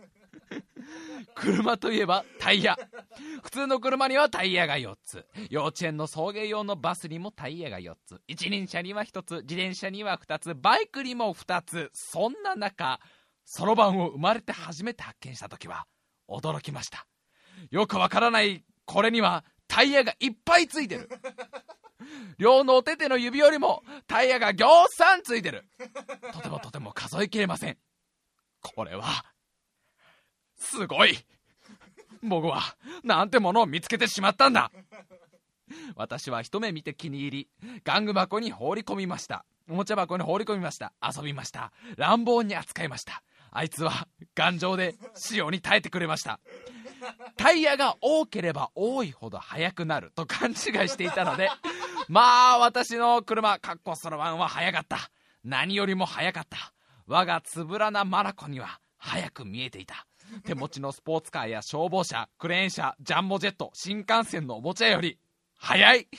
車といえばタイヤ、普通の車にはタイヤがよっつ、幼稚園の送迎用のバスにもタイヤがよっつ、一輪車にはひとつ、自転車にはふたつ、バイクにもふたつ。そんな中そろばんを生まれて初めて発見した時は驚きました。よくわからないこれにはタイヤがいっぱいついてる両のお手手の指よりもタイヤがぎょうさんついてる。とてもとても数えきれません。これはすごい。僕はなんてものを見つけてしまったんだ。私は一目見て気に入り、玩具箱に放り込みました。おもちゃ箱に放り込みました。遊びました。乱暴に扱いました。あいつは頑丈で潮に耐えてくれました。タイヤが多ければ多いほど速くなると勘違いしていたので、まあ私の車かっこそろばんは速かった。何よりも速かった。我がつぶらなマナコには速く見えていた。手持ちのスポーツカーや消防車、クレーン車、ジャンボジェット、新幹線のおもちゃより速い。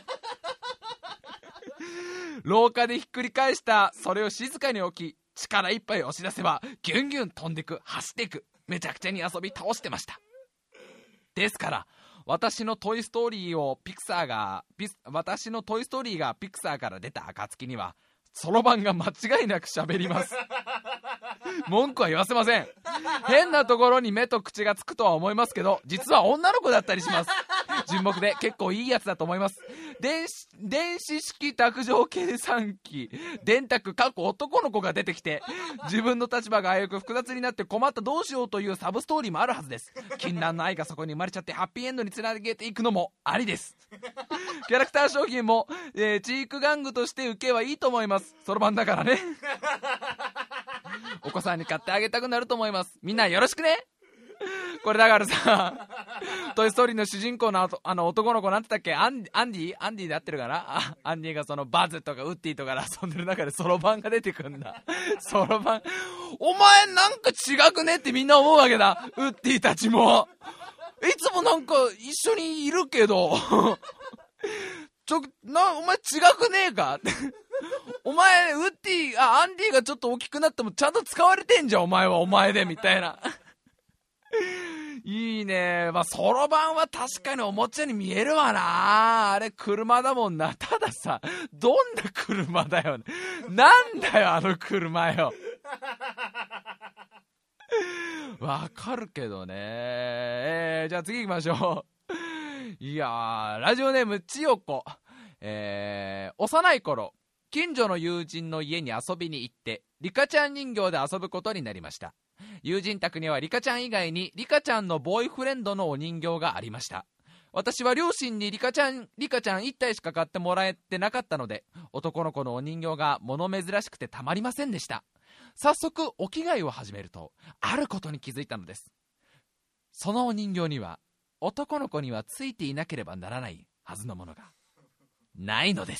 廊下でひっくり返したそれを静かに置き、力いっぱい押し出せばギュンギュン飛んでく、走っていく。めちゃくちゃに遊び倒してました。ですから私のトイストーリーをピクサーがピ私のトイストーリーがピクサーから出た暁にはそろばんが間違いなく喋ります。文句は言わせません。変なところに目と口がつくとは思いますけど、実は女の子だったりします。純朴で結構いいやつだと思います。電子電子式卓上計算機電卓過去男の子が出てきて、自分の立場が危うく複雑になって困ったどうしようというサブストーリーもあるはずです。禁断の愛がそこに生まれちゃってハッピーエンドにつなげていくのもありです。キャラクター商品も、えー、チーク玩具として受けはいいと思います。そろばんだからね。お子さんに買ってあげたくなると思います。みんなよろしくね。これだからさ、トイストーリーの主人公の あ, あの男の子なんて言ったっけ、アンアンディアンディで合ってるかな。あアンディがそのバズとかウッディとかで遊んでる中でそろばんが出てくんだ。そろばん、お前なんか違くねってみんな思うわけだ。ウッディたちもいつもなんか一緒にいるけどちょなお前違くねえかお前ウッディあアンディがちょっと大きくなってもちゃんと使われてんじゃんお前はお前でみたいな。いいね。まあそろばんは確かにおもちゃに見えるわな。あれ車だもんな。たださ、どんな車だよ、ね、なんだよあの車よ。わかるけどね。えー、じゃあ次行きましょう。いやー、ラジオネームちよこ。えー、幼い頃近所の友人の家に遊びに行ってリカちゃん人形で遊ぶことになりました。友人宅にはリカちゃん以外にリカちゃんのボーイフレンドのお人形がありました。私は両親にリカちゃんリカちゃんいったいしか買ってもらえてなかったので、男の子のお人形が物珍しくてたまりませんでした。早速お着替えを始めるとあることに気づいたのです。そのお人形には男の子にはついていなければならないはずのものがないのです。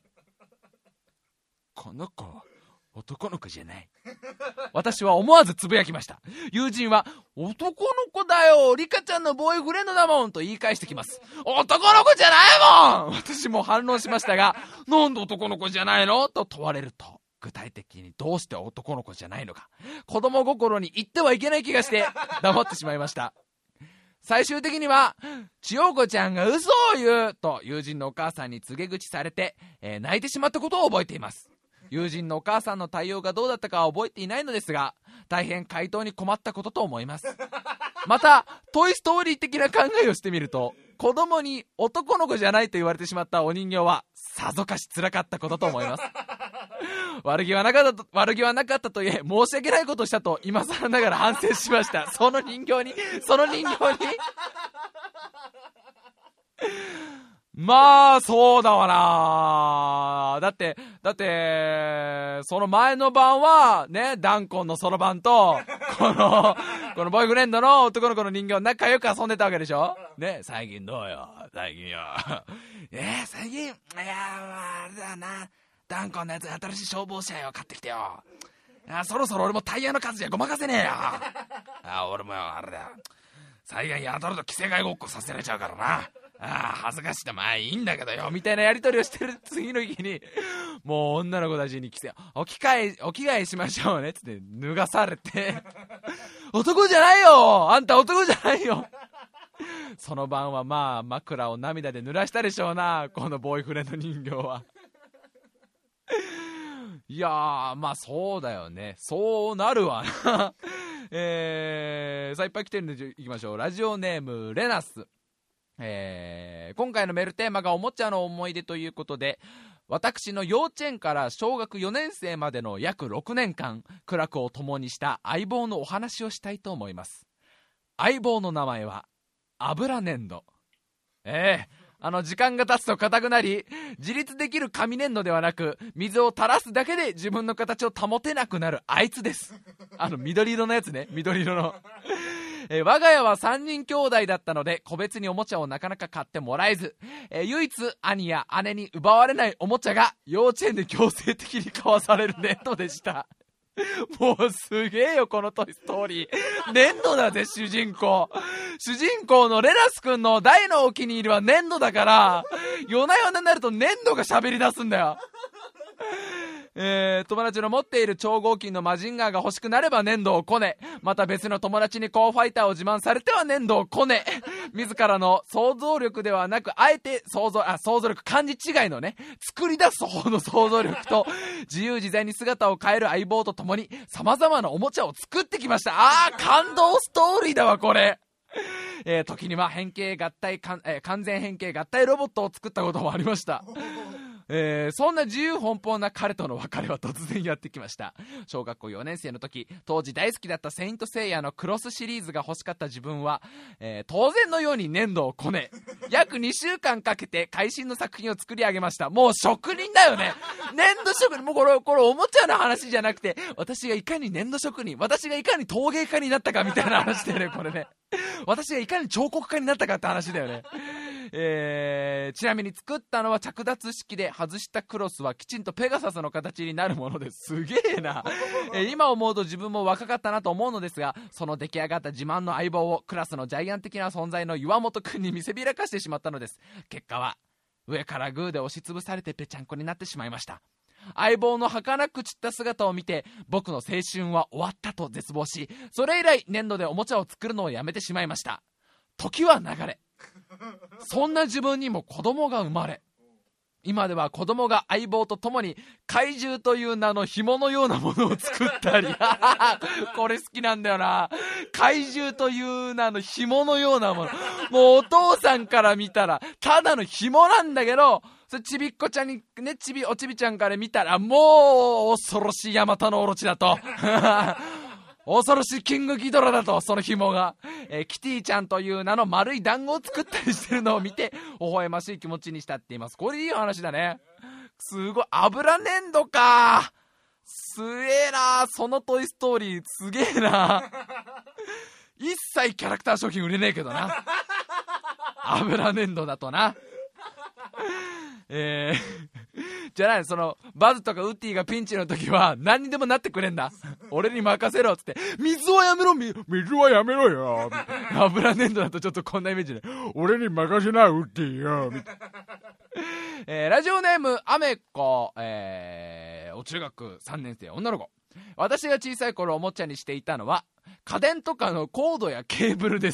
この子男の子じゃない。私は思わずつぶやきました。友人は男の子だよ、リカちゃんのボーイフレンドだもんと言い返してきます。男の子じゃないもん。私も反論しましたが、なんで男の子じゃないのと問われると、具体的にどうして男の子じゃないのか、子供心に言ってはいけない気がして黙ってしまいました。最終的には千代子ちゃんが嘘を言うと友人のお母さんに告げ口されて、えー、泣いてしまったことを覚えています。友人のお母さんの対応がどうだったかは覚えていないのですが、大変回答に困ったことと思います。またトイストーリー的な考えをしてみると、子供に男の子じゃないと言われてしまったお人形はさぞかし辛かったことと思います。悪気はなかったと悪気はなかったといえ、申し訳ないことをしたと今更ながら反省しました。その人形にその人形にまあそうだわな。だってだってその前の晩はね、ダンコンのそろばんとこのこのボーイフレンドの男の子の人形仲良く遊んでたわけでしょね。最近どうよ最近よえー、最近いやあれだな、ダンコンのやつ新しい消防車よ買ってきてよ。あそろそろ俺もタイヤの数じゃごまかせねえよ。あ俺もよあれだ、災害に当たると着せ替えごっこさせられちゃうからな。ああ恥ずかしいてまあいいんだけどよみたいなやり取りをしてる次の日に、もう女の子たちに着せお着替えお着替えしましょうねっつって脱がされて男じゃないよあんた男じゃないよ。その晩はまあ枕を涙で濡らしたでしょうな、このボーイフレンド人形は。いやーまあそうだよね、そうなるわな。えー、さあいっぱい来てるんでいきましょう。ラジオネームレナス。 えー、今回のメールテーマがおもちゃの思い出ということで、私の幼稚園から小学よねん生までの約ろくねんかん苦楽を共にした相棒のお話をしたいと思います。相棒の名前は油粘土。えーあの時間が経つと硬くなり、自立できる紙粘土ではなく、水を垂らすだけで自分の形を保てなくなるあいつです。あの緑色のやつね、緑色のえー、我が家はさんにん兄弟だったので、個別におもちゃをなかなか買ってもらえず、えー、唯一兄や姉に奪われないおもちゃが幼稚園で強制的に買わされる粘土でした。もうすげえよこのトイストーリー。粘土だぜ主人公。主人公のレラス君の大のお気に入りは粘土だから、夜な夜なになると粘土が喋り出すんだよ。えー、友達の持っている超合金のマジンガーが欲しくなれば粘土をこね、また別の友達にコーファイターを自慢されては粘土をこね、自らの想像力ではなく、あえて想像あ想像力漢字違いのね、作り出す方の想像力と自由自在に姿を変える相棒とともに様々なおもちゃを作ってきました。あー、感動ストーリーだわこれ。えー、時には変形合体かん、えー、完全変形合体ロボットを作ったこともありました。えー、そんな自由奔放な彼との別れは突然やってきました。小学校よねん生の時、当時大好きだったセイントセイヤのクロスシリーズが欲しかった自分は、えー、当然のように粘土をこね、約にしゅうかんかけて会心の作品を作り上げました。もう職人だよね。粘土職人。もうこれこれおもちゃの話じゃなくて、私がいかに粘土職人、私がいかに陶芸家になったかみたいな話だよねこれね。私がいかに彫刻家になったかって話だよね。えー、ちなみに作ったのは着脱式で、外したクロスはきちんとペガサスの形になるものです。すげえな、えー、今思うと自分も若かったなと思うのですが、その出来上がった自慢の相棒をクラスのジャイアン的な存在の岩本くんに見せびらかしてしまったのです。結果は上からグーで押しつぶされてぺちゃんこになってしまいました。相棒の儚く散った姿を見て、僕の青春は終わったと絶望し、それ以来粘土でおもちゃを作るのをやめてしまいました。時は流れ、そんな自分にも子供が生まれ、今では子供が相棒と共に怪獣という名の紐のようなものを作ったりこれ好きなんだよな。怪獣という名の紐のようなもの、もうお父さんから見たらただの紐なんだけど、それちびっこちゃんにね、ちびおちびちゃんから見たらもう恐ろしいヤマタノオロチだと恐ろしいキングギドラだと、その紐が、えー、キティちゃんという名の丸い団子を作ったりしてるのを見て微笑ましい気持ちにしたっています。これいい話だね。すごい。油粘土か、すげえな。そのトイストーリーすげえな。一切キャラクター商品売れねえけどな、油粘土だとな。えー、じゃない、そのバズとかウッディがピンチの時は何にでもなってくれんだ。俺に任せろっつって、水はやめろ、み水はやめろよ。油粘土だとちょっとこんなイメージで、俺に任せなウッディよみたいな。えー、ラジオネームアメッコ、えー、お中学さんねん生女の子。私が小さい頃おもちゃにしていたのは家電とかのコードやケーブルです。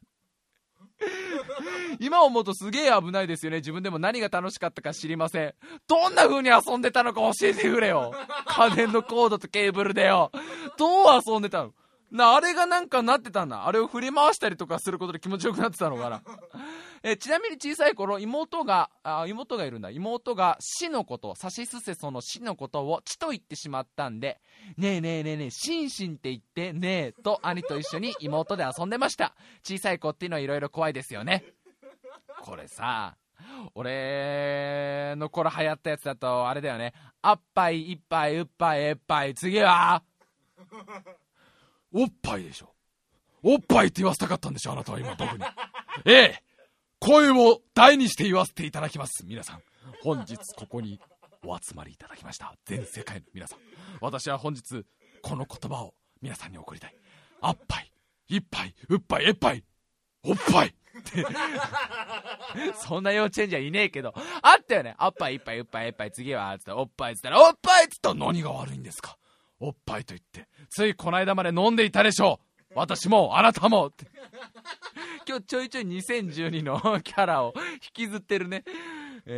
今思うとすげえ危ないですよね。自分でも何が楽しかったか知りません。どんな風に遊んでたのか教えてくれよ。家電のコードとケーブルでよ、どう遊んでたのな。あれがなんかなってたんだ。あれを振り回したりとかすることで気持ちよくなってたのかな。えちなみに小さい頃妹があ妹がいるんだ妹が死のこと、さしすせその死のことをちと言ってしまったんで、ねえねえねえねえシンシンって言ってねえと兄と一緒に妹で遊んでました。小さい子っていうのはいろいろ怖いですよね。これさ、俺の頃流行ったやつだとあれだよね。あっぱいいっぱいうっぱいえっぱい、次はおっぱいでしょ。おっぱいって言わせたかったんでしょあなたは今僕に。ええ、声を大にして言わせていただきます。皆さん、本日ここにお集まりいただきました全世界の皆さん、私は本日この言葉を皆さんに送りたい。あっぱいいっぱいうっぱいえっぱいおっぱいってそんな幼稚園じゃいねえけどあったよね。あっぱいいっぱいうっぱいえっぱい、次はつったらおっぱいっつったらおっぱいっつったら何が悪いんですか。おっぱいと言ってついこの間まで飲んでいたでしょう。私もあなたもって今日ちょいちょいにせんじゅうにのキャラを引きずってるね。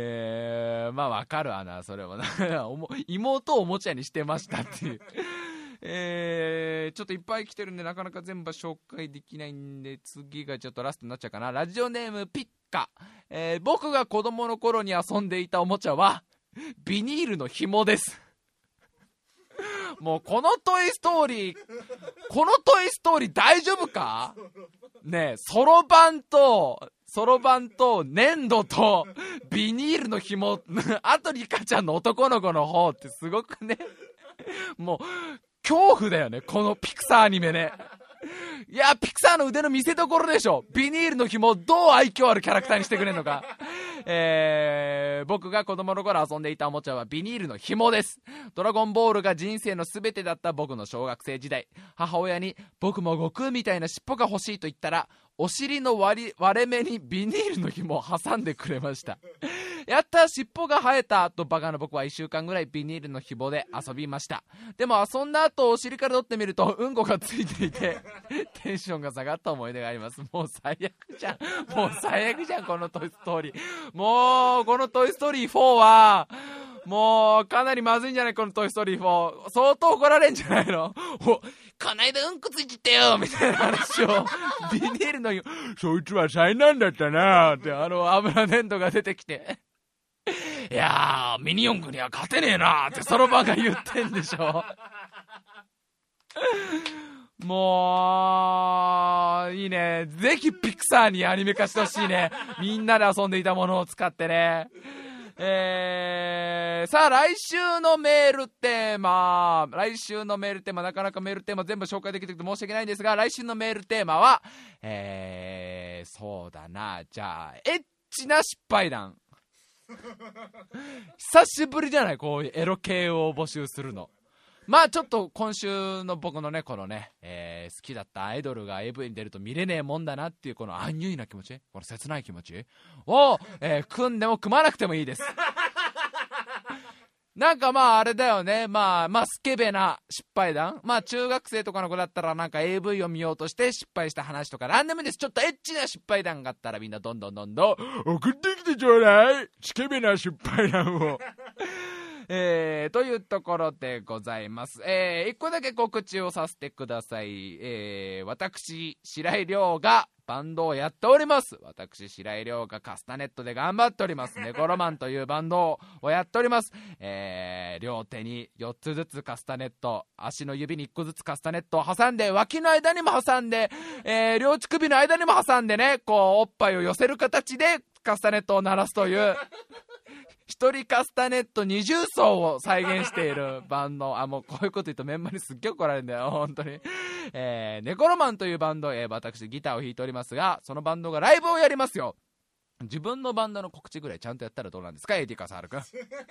えー、まあわかるわなそれもな妹をおもちゃにしてましたっていうえー、ちょっといっぱい来てるんでなかなか全部紹介できないんで、次がちょっとラストになっちゃうかな。ラジオネームピッカ、えー、僕が子供の頃に遊んでいたおもちゃはビニールの紐です。もうこのトイストーリーこのトイストーリー大丈夫かねえ、そろばんとそろばんと粘土とビニールの紐あとリカちゃんの男の子の方ってすごくね、もう恐怖だよね、このピクサーアニメね。いや、ピクサーの腕の見せ所でしょ。ビニールの紐をどう愛嬌あるキャラクターにしてくれるのか。えー、僕が子供の頃遊んでいたおもちゃはビニールの紐です。ドラゴンボールが人生の全てだった僕の小学生時代、母親に僕も悟空みたいな尻尾が欲しいと言ったら、お尻の割り割れ目にビニールの紐を挟んでくれました。やった、尻尾が生えたとバカな僕はいっしゅうかんぐらいビニールの紐で遊びました。でも遊んだ後お尻から取ってみるとうんこがついていてテンションが下がった思い出があります。もう最悪じゃん、もう最悪じゃんこのトイストーリー。もうこのトイストーリーフォーはもうかなりまずいんじゃない、このトイストーリーフォー。相当怒られんじゃないの。お、こないだうんこついちったよみたいな話をビニールの、そいつは災難だったなって、あの油粘土が出てきて、いやーミニ四駆には勝てねえなってそろばんが言ってんでしょ。もういいね、ぜひピクサーにアニメ化してほしいね。みんなで遊んでいたものを使ってね。えー、さあ来週のメールテーマ来週のメールテーマなかなかメールテーマ全部紹介できてくて申し訳ないんですが、来週のメールテーマはえー、そうだな、じゃあエッチな失敗談。久しぶりじゃない、こういうエロ系を募集するの。まあちょっと今週の僕のねこのね、えー、好きだったアイドルが エーブイ に出ると見れねえもんだなっていうこのアンニュイな気持ち、この切ない気持ちを、えー、組んでも組まなくてもいいです。なんかまああれだよね、まあまあスケベな失敗談、まあ中学生とかの子だったらなんか エーブイ を見ようとして失敗した話とか何でもいいです。ちょっとエッチな失敗談があったらみんなどんどんどんどん送ってきてちょうだい、スケベな失敗談を。えー、というところでございます。えー、一個だけ告知をさせてください。えー、私白井亮がバンドをやっております。私白井亮がカスタネットで頑張っております。ネコロマンというバンドをやっております。えー、両手によっつずつカスタネット、足の指にいっこずつカスタネットを挟んで、脇の間にも挟んで、えー、両乳首の間にも挟んでね、こうおっぱいを寄せる形でカスタネットを鳴らすという一人カスタネット二重奏を再現しているバンド。あ、もうこういうこと言うとメンバーにすっげえ怒られるんだよ本当に。えー、ネコロマンというバンド、えー、私ギターを弾いておりますが、そのバンドがライブをやりますよ。自分のバンドの告知ぐらいちゃんとやったらどうなんですか、エディカサール君。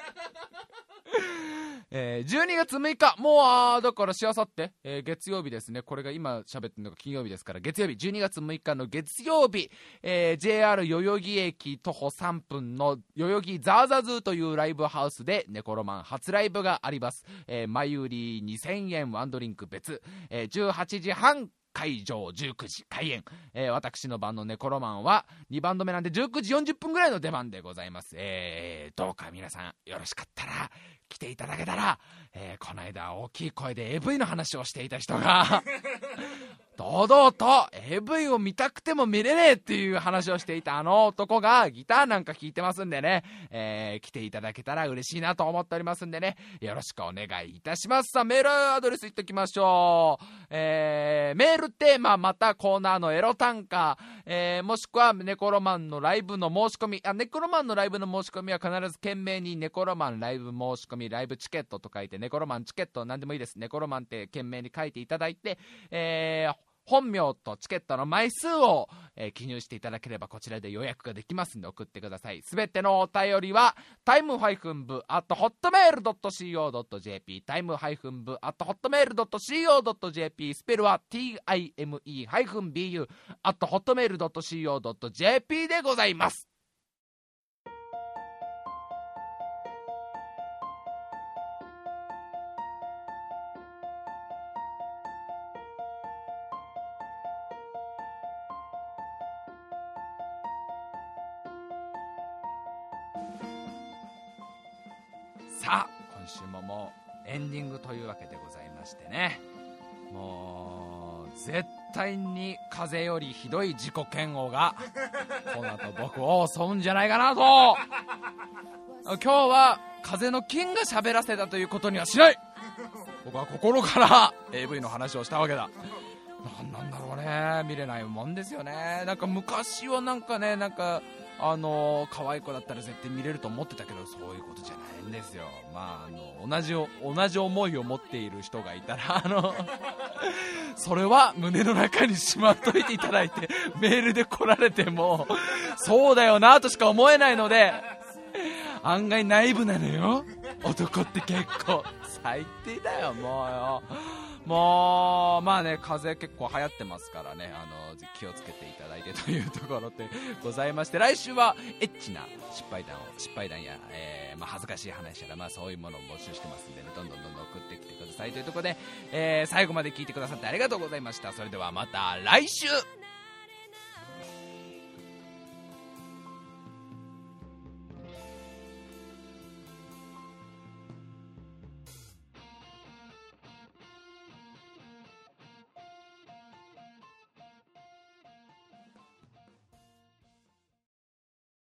えー、じゅうにがつむいか、もうあだからしあさって、えー、月曜日ですね。これが今喋ってるのが金曜日ですから、月曜日じゅうにがつむいかの月曜日、えー、ジェイアール 代々木駅徒歩さんぷんの代々木ザーザズーというライブハウスでネコロマン初ライブがあります。えー、前売りにせんえん、ワンドリンク別、えー、じゅうはちじはん会場、じゅうくじ開演。えー、私のバンドネコロマンはにばんどめなんでじゅうくじよんじゅっぷんぐらいの出番でございます。えー、どうか皆さんよろしかったら来ていただけたら、えー、この間大きい声で エーブイ の話をしていた人が堂々と エーブイ を見たくても見れねえっていう話をしていたあの男がギターなんか弾いてますんでね、えー、来ていただけたら嬉しいなと思っておりますんでね、よろしくお願いいたします。さあメールアドレスいっときましょう。えー、メールテーマまたコーナーのエロ短歌、えー、もしくはネコロマンのライブの申し込み、あネコロマンのライブの申し込みは必ず懸命にネコロマンライブ申し込みライブチケットと書いて、ネコロマンチケットなんでもいいです。ネコロマンって懸命に書いていただいて、えー本名とチケットの枚数を、えー、記入していただければこちらで予約ができますんで送ってください。すべてのお便りはタイムハイフンブアットホットメールドットシーオードットジェーピー タイムハイフンブアットホットメールドットシーオードットジェーピー、スペルは ティーアイエムイーハイフンビーユー アットホットメールドットシーオードットジェーピー でございます。さあ今週ももエンディングというわけでございましてね、もう絶対に風邪よりひどい自己嫌悪がこの後僕を襲うんじゃないかなと。今日は風の菌が喋らせたということにはしない。僕は心から エーブイ の話をしたわけだ。なんなんだろうね、見れないもんですよね。なんか昔はなんかね、なんかあのー、可愛い子だったら絶対見れると思ってたけど、そういうことじゃないんですよ。まあ、あの同じ同じ思いを持っている人がいたら、あのそれは胸の中にしまっといていただいて、メールで来られてもそうだよなとしか思えないので、案外ナイブなのよ男って結構。最低だよもうよ。もうまあね、風邪結構流行ってますからね、あの気をつけていただいてというところでございまして、来週はエッチな失敗談を失敗談や、えーまあ、恥ずかしい話やら、まあ、そういうものを募集してますんでね、どんどんどんどん送ってきてくださいというところで、えー、最後まで聞いてくださってありがとうございました。それではまた来週。